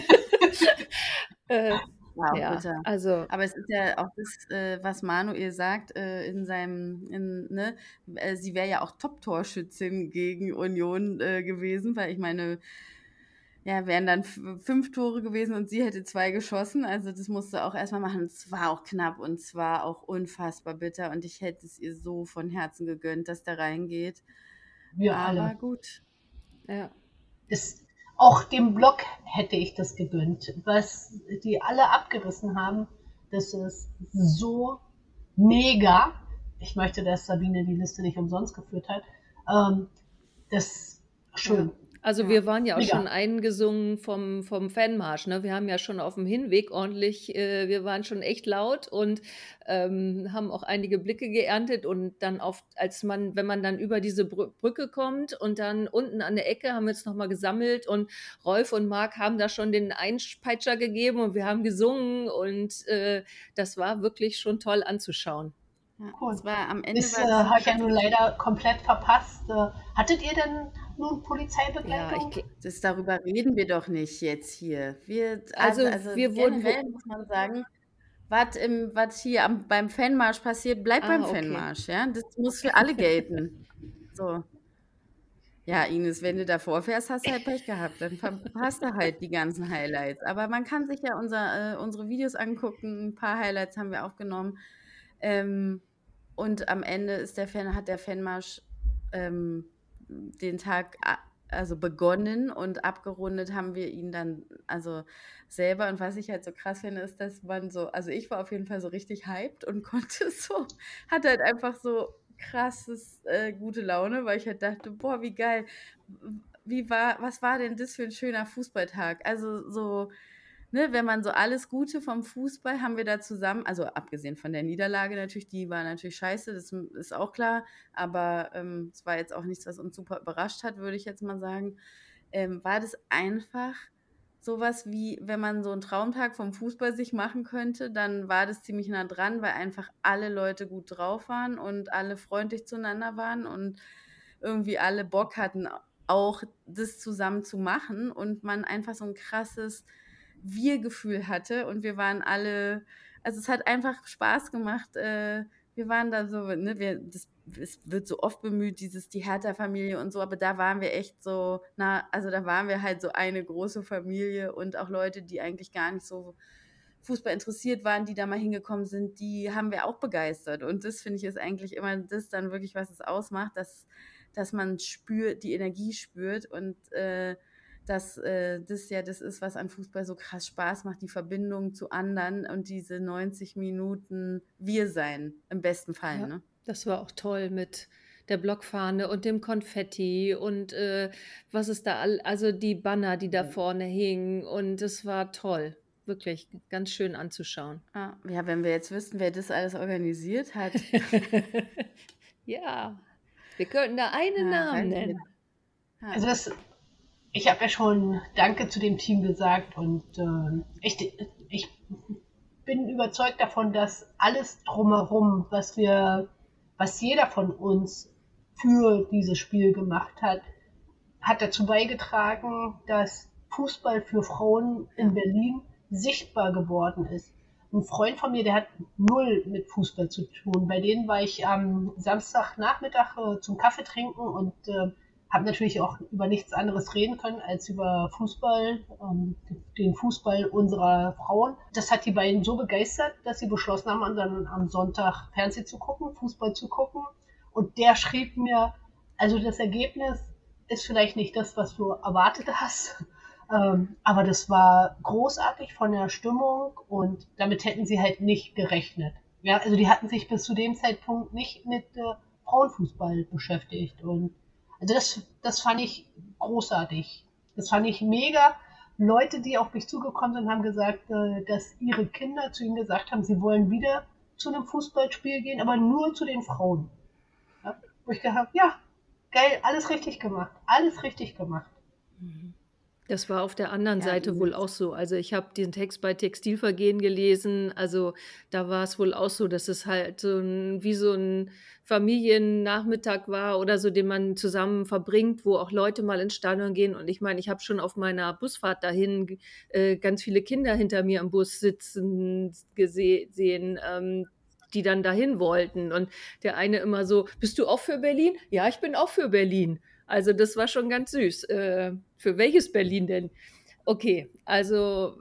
äh, Wow, ja, bitter. also Aber es ist ja auch das, äh, was Manuel sagt, äh, in seinem, in, ne, äh, sie wäre ja auch Top-Torschützin gegen Union äh, gewesen, weil ich meine, ja, wären dann f- fünf Tore gewesen und sie hätte zwei geschossen. Also das musste auch erstmal machen. Es war auch knapp und es war auch unfassbar bitter und ich hätte es ihr so von Herzen gegönnt, dass da reingeht. Wir Aber alle. gut. ja. Das, auch dem Block hätte ich das gegönnt. Was die alle abgerissen haben, das ist so mega. Ich möchte, dass Sabine die Liste nicht umsonst geführt hat. Ähm, das ist schön. Also Ja, wir waren ja auch mega. schon eingesungen vom, vom Fanmarsch. Ne? Wir haben ja schon auf dem Hinweg ordentlich, äh, wir waren schon echt laut und ähm, haben auch einige Blicke geerntet. Und dann auf, als man, wenn man dann über diese Brü- Brücke kommt und dann unten an der Ecke haben wir uns nochmal gesammelt und Rolf und Marc haben da schon den Einpeitscher gegeben und wir haben gesungen und äh, das war wirklich schon toll anzuschauen. Ja, Cool. es war am Ende Das war äh, das habe ich ja nun leider komplett verpasst. Äh, hattet ihr denn nun Ja, Polizeibegleitung? ich, gl- Das, darüber reden wir doch nicht jetzt hier. Wir, also also wir wurden, generell muss man sagen, was im, was hier am, beim Fanmarsch passiert, bleibt beim ah, okay. Fanmarsch, ja. Das muss für alle gelten. So. Ja, Ines, wenn du davor fährst, hast du halt Pech gehabt. Dann verpasst du halt die ganzen Highlights. Aber man kann sich ja unser, äh, unsere Videos angucken. Ein paar Highlights haben wir aufgenommen. Ähm, und am Ende ist der Fan, hat der Fanmarsch ähm, den Tag a- also begonnen und abgerundet haben wir ihn dann also selber. Und was ich halt so krass finde, ist, dass man so, also ich war auf jeden Fall so richtig hyped und konnte so, hatte halt einfach so krasses äh, gute Laune, weil ich halt dachte, boah, wie geil. Wie war, was war denn das für ein schöner Fußballtag? Also so, ne, wenn man so alles Gute vom Fußball haben wir da zusammen, also abgesehen von der Niederlage natürlich, die war natürlich scheiße, das ist auch klar, aber ähm, es war jetzt auch nichts, was uns super überrascht hat, würde ich jetzt mal sagen. Ähm, war das einfach sowas wie, wenn man so einen Traumtag vom Fußball sich machen könnte, dann war das ziemlich nah dran, weil einfach alle Leute gut drauf waren und alle freundlich zueinander waren und irgendwie alle Bock hatten, auch das zusammen zu machen und man einfach so ein krasses Wir-Gefühl hatte und wir waren alle, also es hat einfach Spaß gemacht. Äh, wir waren da so, ne, wir, das, es wird so oft bemüht, dieses, die Hertha-Familie und so, aber da waren wir echt so, na, also da waren wir halt so eine große Familie und auch Leute, die eigentlich gar nicht so Fußball interessiert waren, die da mal hingekommen sind, die haben wir auch begeistert. Und das finde ich ist eigentlich immer das dann wirklich, was es ausmacht, dass, dass man spürt, die Energie spürt und äh, dass äh, das ja das ist, was an Fußball so krass Spaß macht, die Verbindung zu anderen und diese neunzig Minuten wir sein, im besten Fall. Ja, Ne? das war auch toll mit der Blockfahne und dem Konfetti und äh, was ist da all, also die Banner, die da Ja. vorne hingen und es war toll, wirklich ganz schön anzuschauen. Ah, ja, wenn wir jetzt wüssten, wer das alles organisiert hat. Ja, wir könnten da einen Ja, Namen weiß ich nennen. Ja. Also das, ich habe ja schon Danke zu dem Team gesagt und äh, ich, ich bin überzeugt davon, dass alles drumherum, was wir, was jeder von uns für dieses Spiel gemacht hat, hat dazu beigetragen, dass Fußball für Frauen in Berlin sichtbar geworden ist. Ein Freund von mir, der hat null mit Fußball zu tun. Bei denen war ich am Samstagnachmittag äh, zum Kaffee trinken und äh, habe natürlich auch über nichts anderes reden können als über Fußball, ähm, den Fußball unserer Frauen. Das hat die beiden so begeistert, dass sie beschlossen haben, dann am Sonntag Fernsehen zu gucken, Fußball zu gucken. Und der schrieb mir, also das Ergebnis ist vielleicht nicht das, was du erwartet hast, ähm, aber das war großartig von der Stimmung und damit hätten sie halt nicht gerechnet. Ja, also die hatten sich bis zu dem Zeitpunkt nicht mit äh, Frauenfußball beschäftigt und also das, das fand ich großartig. Das fand ich mega. Leute, die auf mich zugekommen sind, haben gesagt, äh, dass ihre Kinder zu ihnen gesagt haben, sie wollen wieder zu einem Fußballspiel gehen, aber nur zu den Frauen. Ja, wo ich gedacht habe, ja, geil, alles richtig gemacht. Alles richtig gemacht. Das war auf der anderen Ja, Seite wohl dieses auch so. Also, ich habe diesen Text bei Textilvergehen gelesen. Also, da war es wohl auch so, dass es halt so 'n wie so 'n Familiennachmittag war oder so, den man zusammen verbringt, wo auch Leute mal ins Stadion gehen. Und ich meine, ich habe schon auf meiner Busfahrt dahin g äh, ganz viele Kinder hinter mir am Bus sitzen gese sehen, ähm, die dann dahin wollten. Und der eine immer so: „Bist du auch für Berlin?“ „Ja, ich bin auch für Berlin.“ Also, das war schon ganz süß. Äh, für welches Berlin denn? Okay, also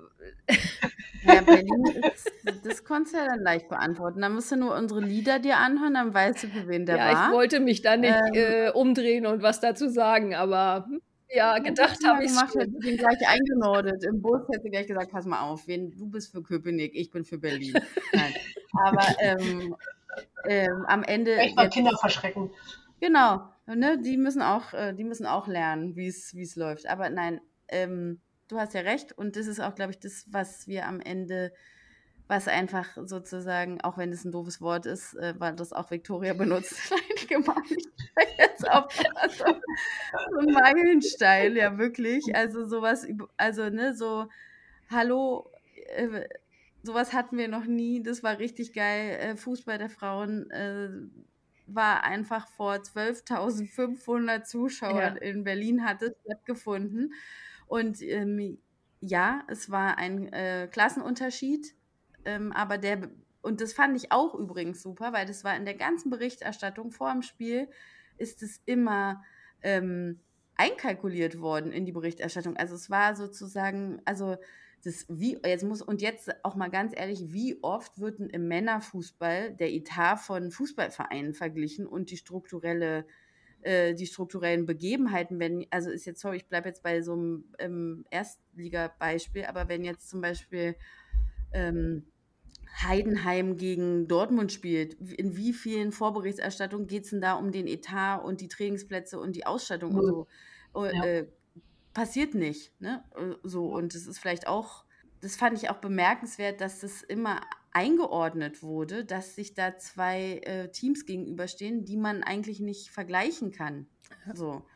Ja, Berlin ist das konntest du ja dann leicht beantworten. Da musst du nur unsere Lieder dir anhören, dann weißt du, für wen der Ja, ich war. wollte mich da nicht, Ähm äh, umdrehen und was dazu sagen, aber, hm, ja, Ja, gedacht hättest du mal habe ich's gemacht, schon. hättest du den gleich eingenordet. Im Bus hättest du gleich gesagt: „Pass mal auf, wen du bist für Köpenick, ich bin für Berlin.“ Nein, aber, ähm, ähm, am Ende Echt mal jetzt Kinder verschrecken. Genau, ne, die müssen auch äh, die müssen auch lernen, wie's wie's läuft. Aber nein, ähm, du hast ja recht und das ist auch, glaube ich, das, was wir am Ende was einfach sozusagen, auch wenn es 'n doofes Wort ist, äh, weil das auch Viktoria benutzt, einige Male jetzt auf also, so 'n Meilenstein, ja wirklich. Also, so was üb also, ne, so: „Hallo, äh, so was hatten wir noch nie, das war richtig geil.“ Äh, Fußball der Frauen, äh, war einfach vor zwölftausendfünfhundert Zuschauern Ja. in Berlin hat es stattgefunden. Und, ähm, ja, es war ein, äh, Klassenunterschied, ähm, aber der b und das fand ich auch übrigens super, weil das war in der ganzen Berichterstattung vorm Spiel ist es immer, ähm, einkalkuliert worden in die Berichterstattung. Also, es war sozusagen also, das wie jetzt muss und jetzt auch mal ganz ehrlich, wie oft wird 'n im Männerfußball der Etat von Fußballvereinen verglichen und die strukturelle äh, die strukturellen Begebenheiten, wenn also, ist jetzt sorry, ich bleibe jetzt bei so 'm, ähm, Erstligabeispiel, aber wenn jetzt zum Beispiel, ähm, Heidenheim gegen Dortmund spielt, w in wie vielen Vorberichterstattungen geht's denn da um den Etat und die Trainingsplätze und die Ausstattung und Null. so? O Ja. äh, passiert nicht, ne? Äh, so Ja. und das ist vielleicht auch das fand ich auch bemerkenswert, dass das immer eingeordnet wurde, dass sich da zwei, äh, Teams gegenüberstehen, die man eigentlich nicht vergleichen kann. Ja. So.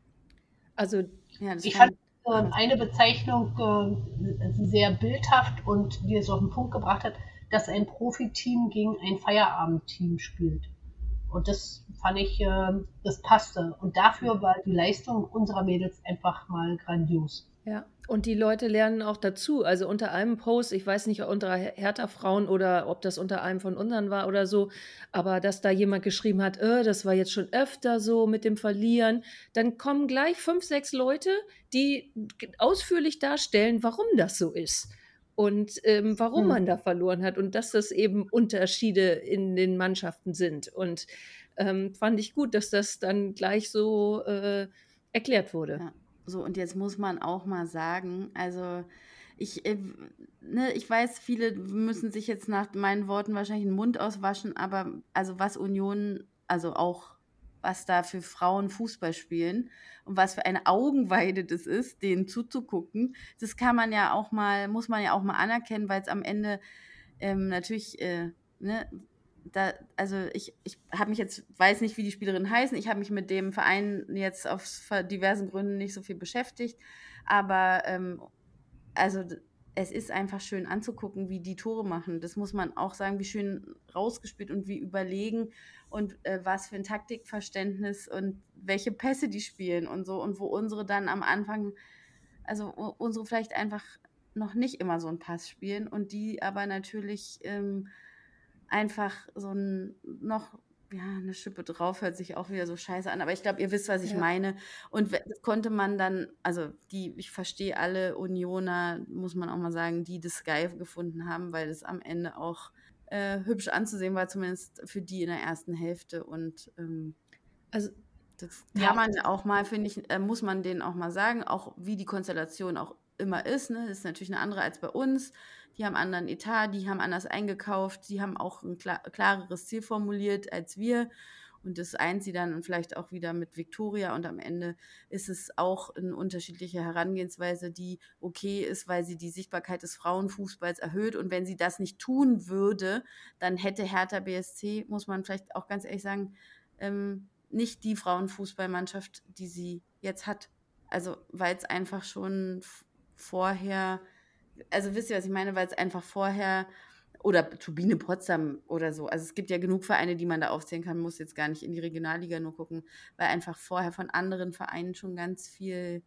Also Ja, das Ich fand, fand ähm, eine Bezeichnung, äh, sehr bildhaft und die es auf 'n Punkt gebracht hat, dass ein Profiteam gegen ein Feierabendteam spielt. Und das fand ich, ähm das passte. Und dafür war die Leistung unserer Mädels einfach mal grandios. Ja, und die Leute lernen auch dazu. Also, unter einem Post, ich weiß nicht, unter Her Hertha-Frauen oder ob das unter einem von unseren war oder so, aber dass da jemand geschrieben hat: „Äh, das war jetzt schon öfter so mit dem Verlieren.“ Dann kommen gleich fünf, sechs Leute, die g ausführlich darstellen, warum das so ist und, ähm, warum Mhm. man da verloren hat und dass das eben Unterschiede in den Mannschaften sind. Und, ähm, fand ich gut, dass das dann gleich so, äh, erklärt wurde. Ja, so und jetzt muss man auch mal sagen, also, ich, äh, w ne, ich weiß, viele müssen sich jetzt nach meinen Worten wahrscheinlich 'n Mund auswaschen, aber also, was Union also, auch was da für Frauen Fußball spielen und was für eine Augenweide das ist, denen zuzugucken, das kann man ja auch mal muss man ja auch mal anerkennen, weil's am Ende, ähm, natürlich, äh, ne, da also, ich ich habe mich jetzt weiß nicht, wie die Spielerinnen heißen. Ich habe mich mit dem Verein jetzt aus ver diversen Gründen nicht so viel beschäftigt, aber, ähm, also, d es ist einfach schön anzugucken, wie die Tore machen. Das muss man auch sagen, wie schön rausgespielt und wie überlegen und, äh, was für 'n Taktikverständnis und welche Pässe die spielen und so und wo unsere dann am Anfang also, u unsere vielleicht einfach noch nicht immer so 'n Pass spielen und die aber natürlich, ähm, einfach so 'n noch ja, 'ne Schippe drauf hört sich auch wieder so scheiße an, aber ich glaube, ihr wisst, was ich Ja. meine. Und we das konnte man dann also, die ich verstehe alle Unioner, muss man auch mal sagen, die das geil gefunden haben, weil es am Ende auch, äh, hübsch anzusehen war, zumindest für die in der ersten Hälfte und, ähm Also das Ja. kann man auch mal, finde ich äh, muss man denen auch mal sagen, auch wie die Konstellation auch immer ist, ne? Ist natürlich 'ne andere als bei uns. Die haben anderen Etat, die haben anders eingekauft, die haben auch 'n kla klareres Ziel formuliert als wir und das eint sie dann vielleicht auch wieder mit Viktoria und am Ende ist es auch 'n unterschiedliche Herangehensweise, die okay ist, weil sie die Sichtbarkeit des Frauenfußballs erhöht und wenn sie das nicht tun würde, dann hätte Hertha BSC, muss man vielleicht auch ganz ehrlich sagen, ähm, nicht die Frauenfußballmannschaft, die sie jetzt hat. also weil es einfach schon f- vorher, also wisst ihr, was ich meine, weil es einfach vorher, oder Turbine Potsdam oder so, also es gibt ja genug Vereine, die man da aufzählen kann, muss jetzt gar nicht in die Regionalliga nur gucken, weil einfach vorher von anderen Vereinen schon ganz viel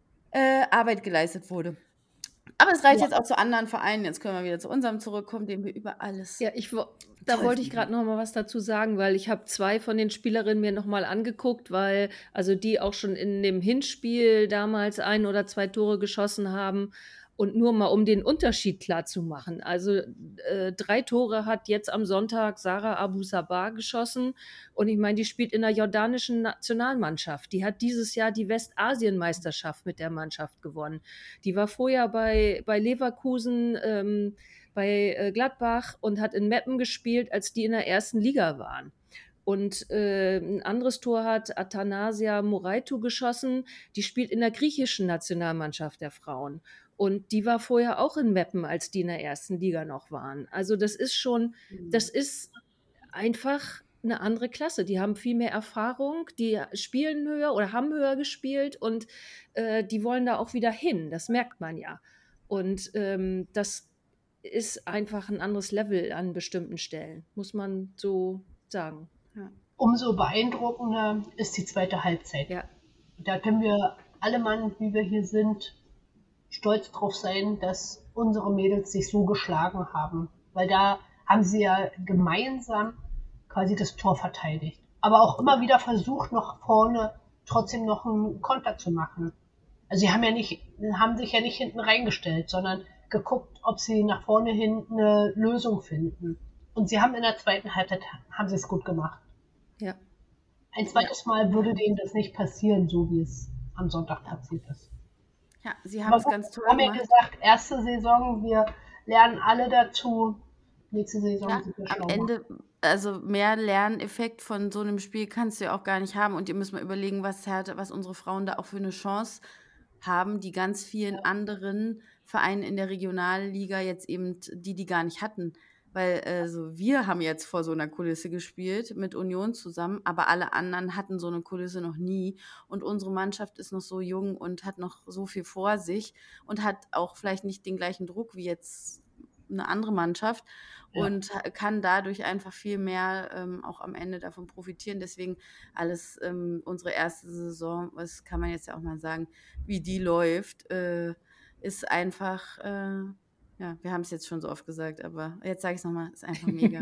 äh, Arbeit geleistet wurde. Aber es reicht Ja. jetzt auch zu anderen Vereinen. Jetzt können wir wieder zu unserem zurückkommen, den wir über alles. Ja, ich, wo- da Toll wollte ich finden. gerade noch mal was dazu sagen, weil ich habe zwei von den Spielerinnen mir noch mal angeguckt, weil also die auch schon in dem Hinspiel damals ein oder zwei Tore geschossen haben. Und nur mal, um den Unterschied klar zu machen. Also äh, drei Tore hat jetzt am Sonntag Sarah Abu Sabah geschossen. Und ich meine, die spielt in der jordanischen Nationalmannschaft. Die hat dieses Jahr die Westasienmeisterschaft mit der Mannschaft gewonnen. Die war vorher bei, bei Leverkusen, ähm, bei äh, Gladbach und hat in Meppen gespielt, als die in der ersten Liga waren. Und äh, ein anderes Tor hat Athanasia Moraitu geschossen. Die spielt in der griechischen Nationalmannschaft der Frauen. Und die war vorher auch in Meppen, als die in der ersten Liga noch waren. Also das ist schon, das ist einfach eine andere Klasse. Die haben viel mehr Erfahrung, die spielen höher oder haben höher gespielt und äh, die wollen da auch wieder hin. Das merkt man ja. Und ähm, das ist einfach ein anderes Level an bestimmten Stellen, muss man so sagen. Umso beeindruckender ist die zweite Halbzeit. Ja. Da können wir alle Mann, wie wir hier sind, stolz drauf sein, dass unsere Mädels sich so geschlagen haben. Weil da haben sie ja gemeinsam quasi das Tor verteidigt. Aber auch immer wieder versucht, noch vorne trotzdem noch einen Konter zu machen. Also sie haben ja nicht, haben sich ja nicht hinten reingestellt, sondern geguckt, ob sie nach vorne hin eine Lösung finden. Und sie haben in der zweiten Halbzeit, haben sie es gut gemacht. Ja. Ein zweites Mal würde denen das nicht passieren, so wie es am Sonntag passiert ist. Ja, sie haben es ganz toll Wir haben ja gemacht. gesagt, erste Saison, wir lernen alle dazu. Nächste Saison Ja, sind wir am schlauer. Ende, also mehr Lerneffekt von so einem Spiel kannst du ja auch gar nicht haben. Und ihr müsst mal überlegen, was, hat, was unsere Frauen da auch für eine Chance haben, die ganz vielen anderen Vereinen in der Regionalliga jetzt eben, die die gar nicht hatten. Weil also wir haben jetzt vor so einer Kulisse gespielt mit Union zusammen, aber alle anderen hatten so eine Kulisse noch nie. Und unsere Mannschaft ist noch so jung und hat noch so viel vor sich und hat auch vielleicht nicht den gleichen Druck wie jetzt eine andere Mannschaft Ja. und ha- kann dadurch einfach viel mehr ähm, auch am Ende davon profitieren. Deswegen alles ähm, unsere erste Saison, was kann man jetzt ja auch mal sagen, wie die läuft, äh, ist einfach, äh, ja, wir haben es jetzt schon so oft gesagt, aber jetzt sage ich es nochmal, ist einfach mega.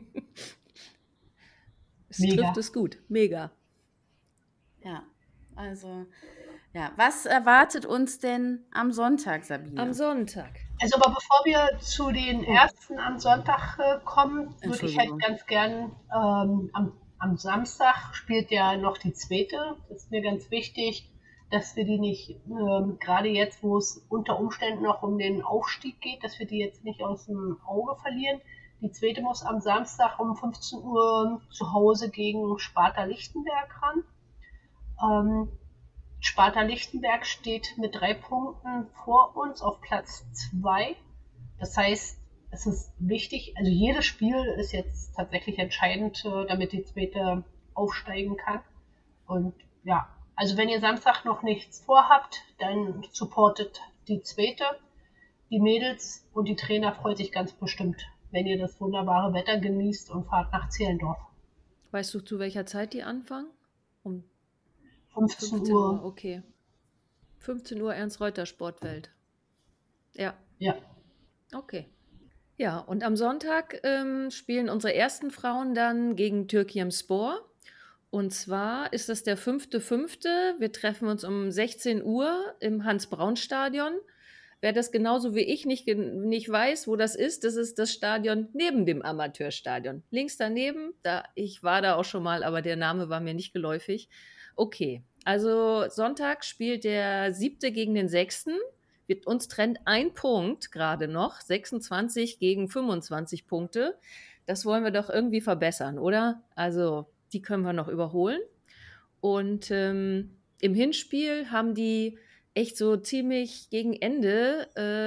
Es Mega. trifft es gut. Mega. Ja, also, ja, was erwartet uns denn am Sonntag, Sabine? Am Sonntag. Also, aber bevor wir zu den ersten am Sonntag äh, kommen, würde ich halt Entschuldigung. ganz gern, ähm, am, am Samstag spielt ja noch die zweite. Das ist mir ganz wichtig, dass wir die nicht, ähm, gerade jetzt, wo es unter Umständen noch um den Aufstieg geht, dass wir die jetzt nicht aus dem Auge verlieren. Die zweite muss am Samstag um fünfzehn Uhr zu Hause gegen Sparta Lichtenberg ran. Ähm, Sparta Lichtenberg steht mit drei Punkten vor uns auf Platz zwei. Das heißt, es ist wichtig, also jedes Spiel ist jetzt tatsächlich entscheidend, äh, damit die zweite aufsteigen kann. Und ja, also wenn ihr Samstag noch nichts vorhabt, dann supportet die zweite. Die Mädels und die Trainer freuen sich ganz bestimmt, wenn ihr das wunderbare Wetter genießt und fahrt nach Zehlendorf. Weißt du, zu welcher Zeit die anfangen? Um fünfzehn fünfzehn Uhr, Uhr. okay. fünfzehn Uhr Ernst-Reuter Sportwelt. Ja, Ja. okay. Ja, und am Sonntag ähm, spielen unsere ersten Frauen dann gegen Türkiemspor. Und zwar ist das der fünfte fünfte Wir treffen uns um sechzehn Uhr im Hans-Braun-Stadion. Wer das genauso wie ich nicht, gen- nicht weiß, wo das ist, das ist das Stadion neben dem Amateurstadion. Links daneben, da, ich war da auch schon mal, aber der Name war mir nicht geläufig. Okay, also Sonntag spielt der siebte gegen den sechsten Wir, uns trennt ein Punkt gerade noch, sechsundzwanzig gegen fünfundzwanzig Punkte. Das wollen wir doch irgendwie verbessern, oder? Also die können wir noch überholen. Und ähm, im Hinspiel haben die echt so ziemlich gegen Ende,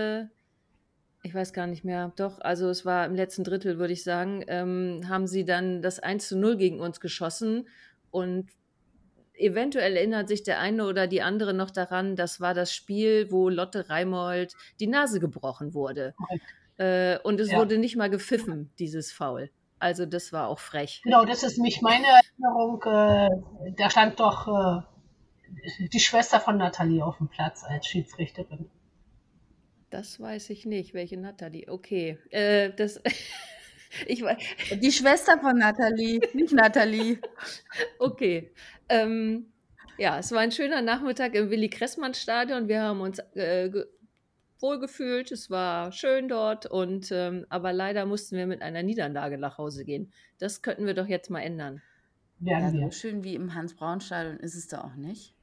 äh, ich weiß gar nicht mehr, doch, also es war im letzten Drittel, würde ich sagen, ähm, haben sie dann das eins zu null gegen uns geschossen und eventuell erinnert sich der eine oder die andere noch daran, das war das Spiel, wo Lotte Reimold die Nase gebrochen wurde. Äh, und es Ja. wurde nicht mal gepfiffen, dieses Foul. Also das war auch frech. Genau, das ist nicht meine Erinnerung. Äh, da stand doch äh, die Schwester von Nathalie auf dem Platz als Schiedsrichterin. Das weiß ich nicht, welche Nathalie. Okay, äh, das... ich weiß... Die Schwester von Nathalie, nicht Nathalie. Okay. Ähm, ja, es war ein schöner Nachmittag im Willi-Kressmann-Stadion. Wir haben uns äh, ge- wohlgefühlt. Es war schön dort. Und, ähm, aber leider mussten wir mit einer Niederlage nach Hause gehen. Das könnten wir doch jetzt mal ändern. Werden Ja, so wir. schön wie im Hans-Braun-Stadion ist es da auch nicht.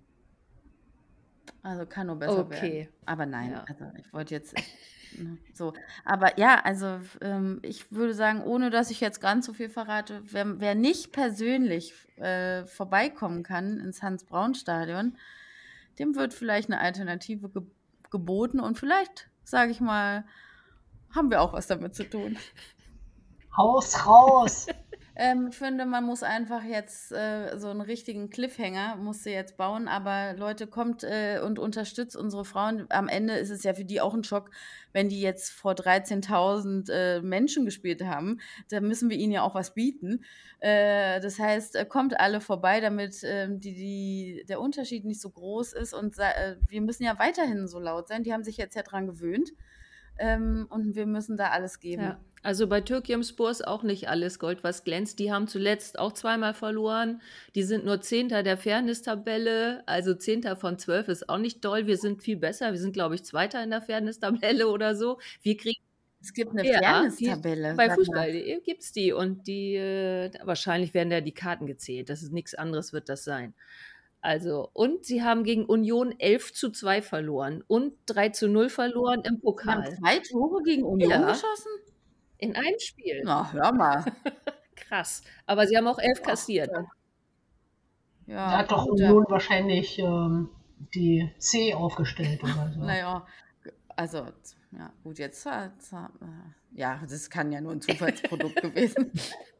Also kann nur besser Okay. werden. Aber nein, Ja. also ich wollte jetzt ne, so. Aber ja, also ähm, ich würde sagen, ohne dass ich jetzt ganz so viel verrate, wer, wer nicht persönlich äh, vorbeikommen kann ins Hans-Braun-Stadion, dem wird vielleicht eine Alternative ge geboten und vielleicht, sage ich mal, haben wir auch was damit zu tun. Haus raus! Ähm, ich finde, man muss einfach jetzt äh, so einen richtigen Cliffhanger musst du jetzt bauen, aber Leute, kommt äh, und unterstützt unsere Frauen. Am Ende ist es ja für die auch ein Schock, wenn die jetzt vor dreizehntausend äh, Menschen gespielt haben. Da müssen wir ihnen ja auch was bieten. Äh, das heißt, äh, kommt alle vorbei, damit äh, die, die, der Unterschied nicht so groß ist und sa- äh, wir müssen ja weiterhin so laut sein. Die haben sich jetzt ja dran gewöhnt ähm, und wir müssen da alles geben. Ja. Also bei Türkiyemspor ist auch nicht alles Gold, was glänzt. Die haben zuletzt auch zweimal verloren. Die sind nur Zehnter der Fairness-Tabelle. Also Zehnter von zwölf ist auch nicht doll. Wir sind viel besser. Wir sind, glaube ich, Zweiter in der Fairness-Tabelle oder so. Wir kriegen Es gibt eine ja, die, Fairness-Tabelle. bei sag mal. Fußball gibt es die. Und die äh, wahrscheinlich werden da die Karten gezählt. Das ist nichts anderes, wird das sein. Also, und sie haben gegen Union elf zu zwei verloren und drei zu null verloren im Sie haben Pokal. zwei Tore gegen Union Ja. geschossen? In einem Spiel. Na, hör mal. Krass. Aber sie haben auch elf kassiert. Ja, Da hat doch gut, Union wahrscheinlich ähm, die C aufgestellt oder so. Naja, also, ja, gut, jetzt, äh, ja, das kann ja nur ein Zufallsprodukt gewesen.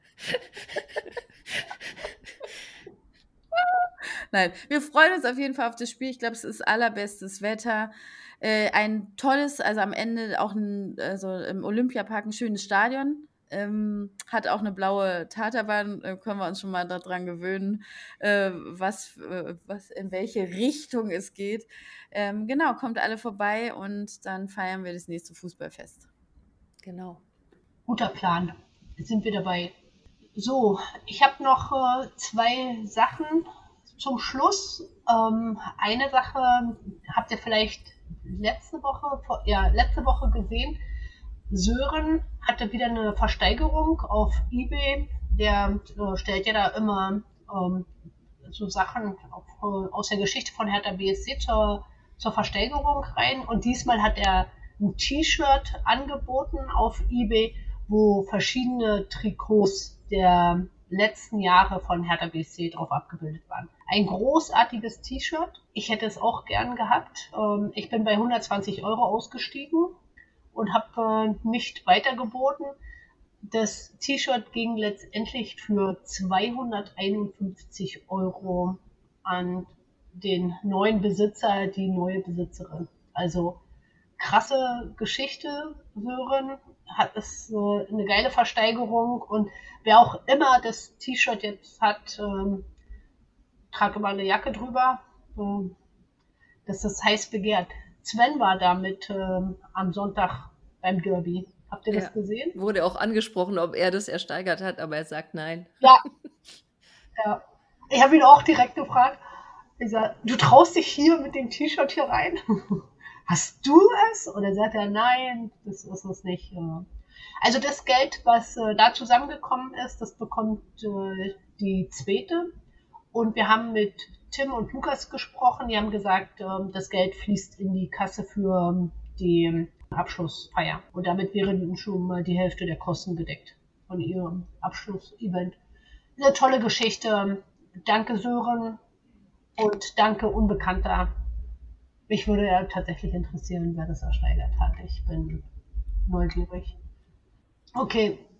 Nein, wir freuen uns auf jeden Fall auf das Spiel. Ich glaube, es ist allerbestes Wetter. Äh, ein tolles, also am Ende auch ein, also im Olympiapark ein schönes Stadion. Ähm, hat auch eine blaue Taterbahn, äh, können wir uns schon mal daran gewöhnen, äh, was, äh, was in welche Richtung es geht. Ähm, genau, kommt alle vorbei und dann feiern wir das nächste Fußballfest. Genau. Guter Plan. Jetzt sind wir dabei. So, ich habe noch äh, zwei Sachen zum Schluss. Ähm, eine Sache habt ihr vielleicht letzte Woche, vor- ja, letzte Woche gesehen. Sören hatte wieder eine Versteigerung auf eBay. Der äh, stellt ja da immer ähm, so Sachen auf, äh, aus der Geschichte von Hertha B S C zur, zur Versteigerung rein. Und diesmal hat er ein T-Shirt angeboten auf eBay, wo verschiedene Trikots der letzten Jahre von Hertha B S C drauf abgebildet waren. Ein großartiges T-Shirt. Ich hätte es auch gern gehabt. Ähm, ich bin bei hundertzwanzig Euro ausgestiegen und habe äh, nicht weitergeboten. Das T-Shirt ging letztendlich für zweihunderteinundfünfzig Euro an den neuen Besitzer, die neue Besitzerin. Also krasse Geschichte hören, hat es äh, eine geile Versteigerung und wer auch immer das T-Shirt jetzt hat, ähm, trage mal eine Jacke drüber. Ähm, das ist heiß begehrt. Sven war damit ähm, am Sonntag beim Derby. Habt ihr das Ja. gesehen? Wurde auch angesprochen, ob er das ersteigert hat, aber er sagt nein. Ja. ja. Ich habe ihn auch direkt gefragt. Ich sag, du traust dich hier mit dem T-Shirt hier rein? Hast du es? Oder sagt er, nein, das ist es nicht. Also das Geld, was äh, da zusammengekommen ist, das bekommt äh, die zweite. Und wir haben mit Tim und Lukas gesprochen. Die haben gesagt, ähm, das Geld fließt in die Kasse für ähm, die Abschlussfeier. Und damit wäre nun schon mal die Hälfte der Kosten gedeckt von ihrem Abschlussevent. Eine tolle Geschichte. Danke Sören und danke Unbekannter. Mich würde ja tatsächlich interessieren, wer das ersteigert hat. Ich bin neugierig. Okay,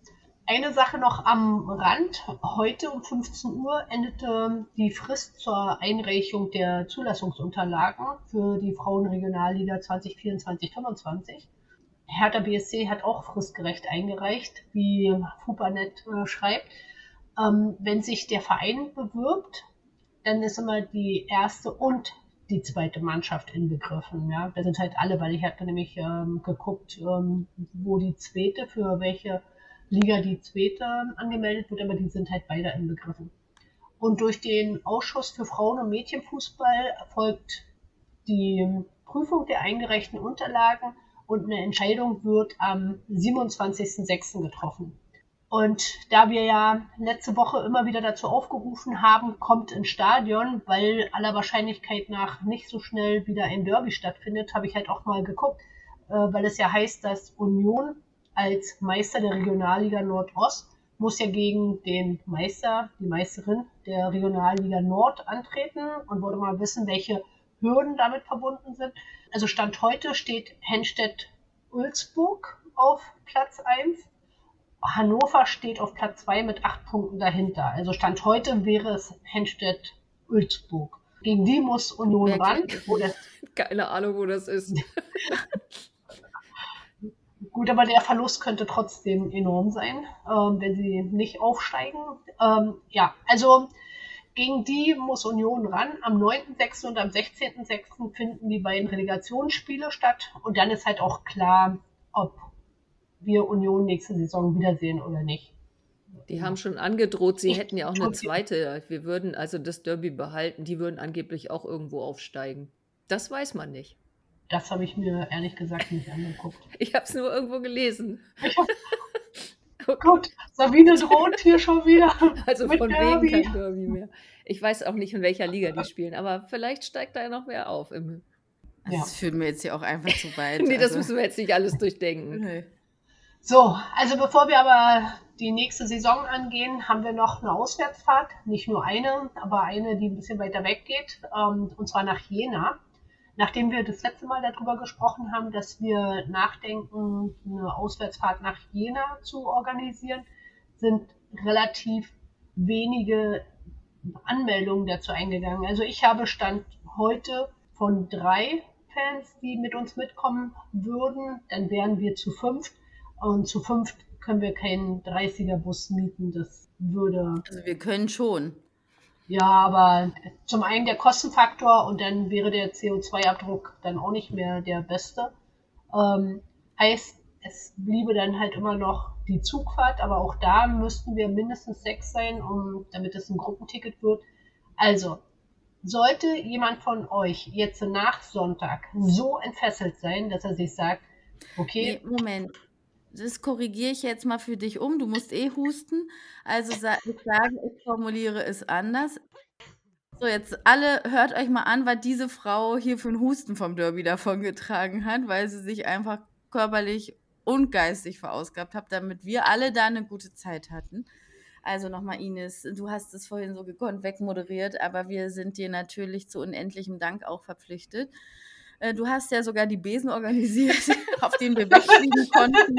Eine Sache noch am Rand. Heute um fünfzehn Uhr endete die Frist zur Einreichung der Zulassungsunterlagen für die Frauenregionalliga zwanzig vierundzwanzig fünfundzwanzig. Hertha B S C hat auch fristgerecht eingereicht, wie Fupanet äh, schreibt. Ähm, wenn sich der Verein bewirbt, dann ist immer die erste und die zweite Mannschaft inbegriffen. Ja? Da sind halt alle, weil ich hatte nämlich ähm, geguckt, ähm, wo die zweite, für welche Liga die zweite angemeldet wird, aber die sind halt beide inbegriffen. Und durch den Ausschuss für Frauen- und Mädchenfußball erfolgt die Prüfung der eingereichten Unterlagen und eine Entscheidung wird am siebenundzwanzigsten sechsten getroffen. Und da wir ja letzte Woche immer wieder dazu aufgerufen haben, kommt ins Stadion, weil aller Wahrscheinlichkeit nach nicht so schnell wieder ein Derby stattfindet, habe ich halt auch mal geguckt, äh, weil es ja heißt, dass Union als Meister der Regionalliga Nordost muss ja gegen den Meister, die Meisterin der Regionalliga Nord antreten und wollte mal wissen, welche Hürden damit verbunden sind. Also Stand heute steht Henstedt-Ulzburg auf Platz eins. Hannover steht auf Platz zwei mit acht Punkten dahinter. Also Stand heute wäre es Henstedt-Ulzburg. Gegen die muss Union ran. Oder Keine Ahnung, wo das ist. Gut, aber der Verlust könnte trotzdem enorm sein, ähm, wenn sie nicht aufsteigen. Ähm, ja, also gegen die muss Union ran. Am neunten sechsten und am sechzehnten sechsten finden die beiden Relegationsspiele statt. Und dann ist halt auch klar, ob wir Union nächste Saison wiedersehen oder nicht. Die haben schon angedroht, sie Ich- hätten ja auch eine zweite. Wir würden also das Derby behalten. Die würden angeblich auch irgendwo aufsteigen. Das weiß man nicht. Das habe ich mir ehrlich gesagt nicht angeguckt. Ich habe es nur irgendwo gelesen. Gut, Sabine droht hier schon wieder. Also mit von Derby. wegen kein Derby mehr. Ich weiß auch nicht, in welcher Liga die spielen, aber vielleicht steigt da ja noch mehr auf. Im Also Ja. Das führt mir jetzt hier auch einfach zu weit. nee, das also. müssen wir jetzt nicht alles durchdenken. Nee. So, also bevor wir aber die nächste Saison angehen, haben wir noch eine Auswärtsfahrt. Nicht nur eine, aber eine, die ein bisschen weiter weg geht, ähm, und zwar nach Jena. Nachdem wir das letzte Mal darüber gesprochen haben, dass wir nachdenken, eine Auswärtsfahrt nach Jena zu organisieren, sind relativ wenige Anmeldungen dazu eingegangen. Also ich habe Stand heute von drei Fans, die mit uns mitkommen würden. Dann wären wir zu fünft. Und zu fünft können wir keinen dreißiger-Bus mieten. Das würde... Also wir können schon. Ja, aber zum einen der Kostenfaktor und dann wäre der C O zwei Abdruck dann auch nicht mehr der beste. Ähm, heißt, es bliebe dann halt immer noch die Zugfahrt, aber auch da müssten wir mindestens sechs sein, um, damit es ein Gruppenticket wird. Also, sollte jemand von euch jetzt nach Sonntag so entfesselt sein, dass er sich sagt, okay, Nee, Moment. Das korrigiere ich jetzt mal für dich um. Du musst eh husten. Also sa ich sage, ich formuliere es anders. So, jetzt alle hört euch mal an, was diese Frau hier für einen Husten vom Derby davongetragen hat, weil sie sich einfach körperlich und geistig verausgabt hat, damit wir alle da eine gute Zeit hatten. Also nochmal, Ines, du hast es vorhin so gekonnt wegmoderiert, aber wir sind dir natürlich zu unendlichem Dank auch verpflichtet. Äh, Du hast ja sogar die Besen organisiert, auf denen wir wegfliegen konnten.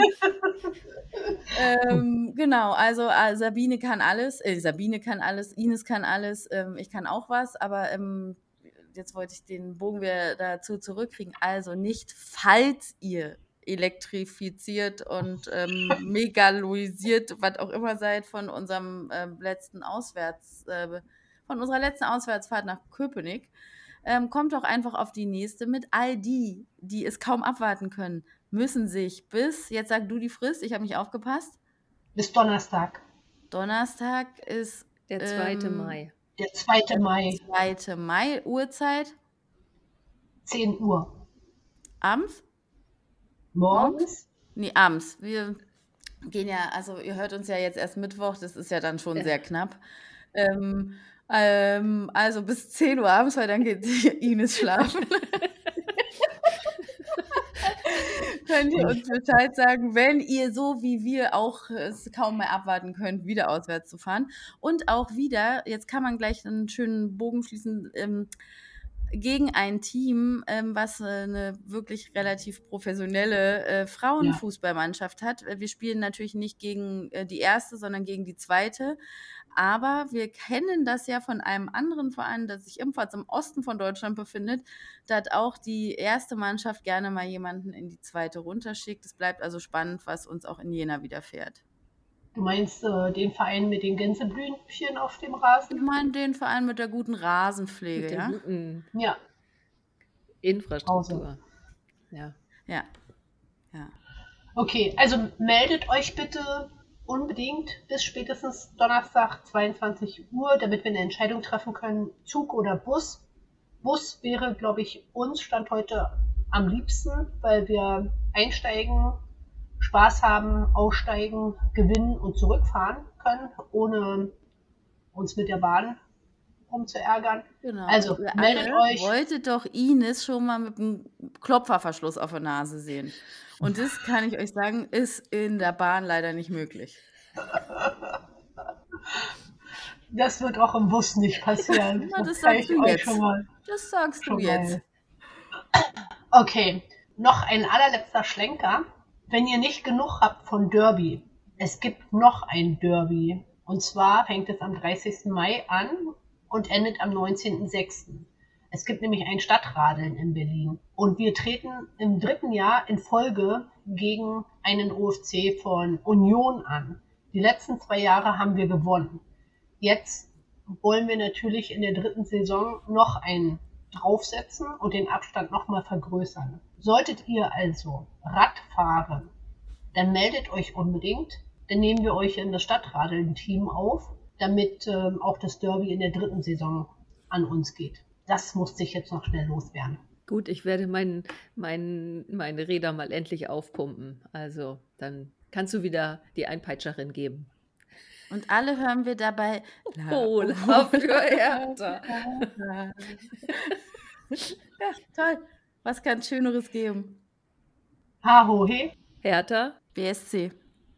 Ähm, genau, also äh, Sabine kann alles, äh, Sabine kann alles, Ines kann alles, ähm, ich kann auch was, aber ähm, jetzt wollte ich den Bogen wieder dazu zurückkriegen. Also nicht, falls ihr elektrifiziert und ähm, megaloisiert, was auch immer seid von unserem ähm, letzten Auswärts, äh, von unserer letzten Auswärtsfahrt nach Köpenick, ähm, kommt doch einfach auf die nächste mit. All die, die es kaum abwarten können, müssen sich bis, jetzt sag du die Frist, ich habe nicht aufgepasst, bis Donnerstag, Donnerstag ist Der zweite ähm, Mai. der zweite Mai, zweite Mai, Uhrzeit, zehn Uhr. abends? Morgens? Nee, abends. Wir gehen ja, also ihr hört uns ja jetzt erst Mittwoch, das ist ja dann schon Ja. sehr knapp. Ähm, ähm, also bis zehn Uhr abends, weil dann geht Ines schlafen. Könnt ihr uns Bescheid sagen, wenn ihr so wie wir auch es kaum mehr abwarten könnt, wieder auswärts zu fahren. Und auch wieder, jetzt kann man gleich einen schönen Bogen schließen, ähm, gegen ein Team, ähm, was äh, eine wirklich relativ professionelle äh, Frauenfußballmannschaft hat. Wir spielen natürlich nicht gegen äh, die erste, sondern gegen die zweite. Aber wir kennen das ja von einem anderen Verein, das sich ebenfalls im Osten von Deutschland befindet. Da hat auch die erste Mannschaft gerne mal jemanden in die zweite runterschickt. Es bleibt also spannend, was uns auch in Jena widerfährt. Du meinst äh, den Verein mit den Gänseblümchen auf dem Rasen? Ich meine den Verein mit der guten Rasenpflege, Mit der ja? guten Ja. Infrastruktur. Ja. Ja. Ja. Okay, also meldet euch bitte unbedingt bis spätestens Donnerstag zweiundzwanzig Uhr, damit wir eine Entscheidung treffen können, Zug oder Bus. Bus wäre, glaube ich, uns Stand heute am liebsten, weil wir einsteigen, Spaß haben, aussteigen, gewinnen und zurückfahren können, ohne uns mit der Bahn rumzuärgern. Genau. Also Ihr meldet alle euch. wolltet doch Ines schon mal mit einem Klopferverschluss auf der Nase sehen. Und das kann ich euch sagen, ist in der Bahn leider nicht möglich. Das wird auch im Bus nicht passieren. Na, das kann sagst ich du euch jetzt. schon mal. Das sagst du Schon jetzt. mal. Okay, noch ein allerletzter Schlenker. Wenn ihr nicht genug habt von Derby, es gibt noch ein Derby. Und zwar fängt es am dreißigsten Mai an und endet am neunzehnten sechsten Es gibt nämlich ein Stadtradeln in Berlin. Und wir treten im dritten Jahr in Folge gegen einen O F C von Union an. Die letzten zwei Jahre haben wir gewonnen. Jetzt wollen wir natürlich in der dritten Saison noch einen draufsetzen und den Abstand nochmal vergrößern. Solltet ihr also Rad fahren, dann meldet euch unbedingt. Dann nehmen wir euch in das Stadtradeln-Team auf, damit ähm, auch das Derby in der dritten Saison an uns geht. Das musste ich jetzt noch schnell loswerden. Gut, ich werde mein, mein, meine Räder mal endlich aufpumpen. Also dann kannst du wieder die Einpeitscherin geben. Und alle hören wir dabei. Oh, Lauf für Hertha. Ja, toll. Was kann es Schöneres geben? Ha, ho, he. Hertha. B S C.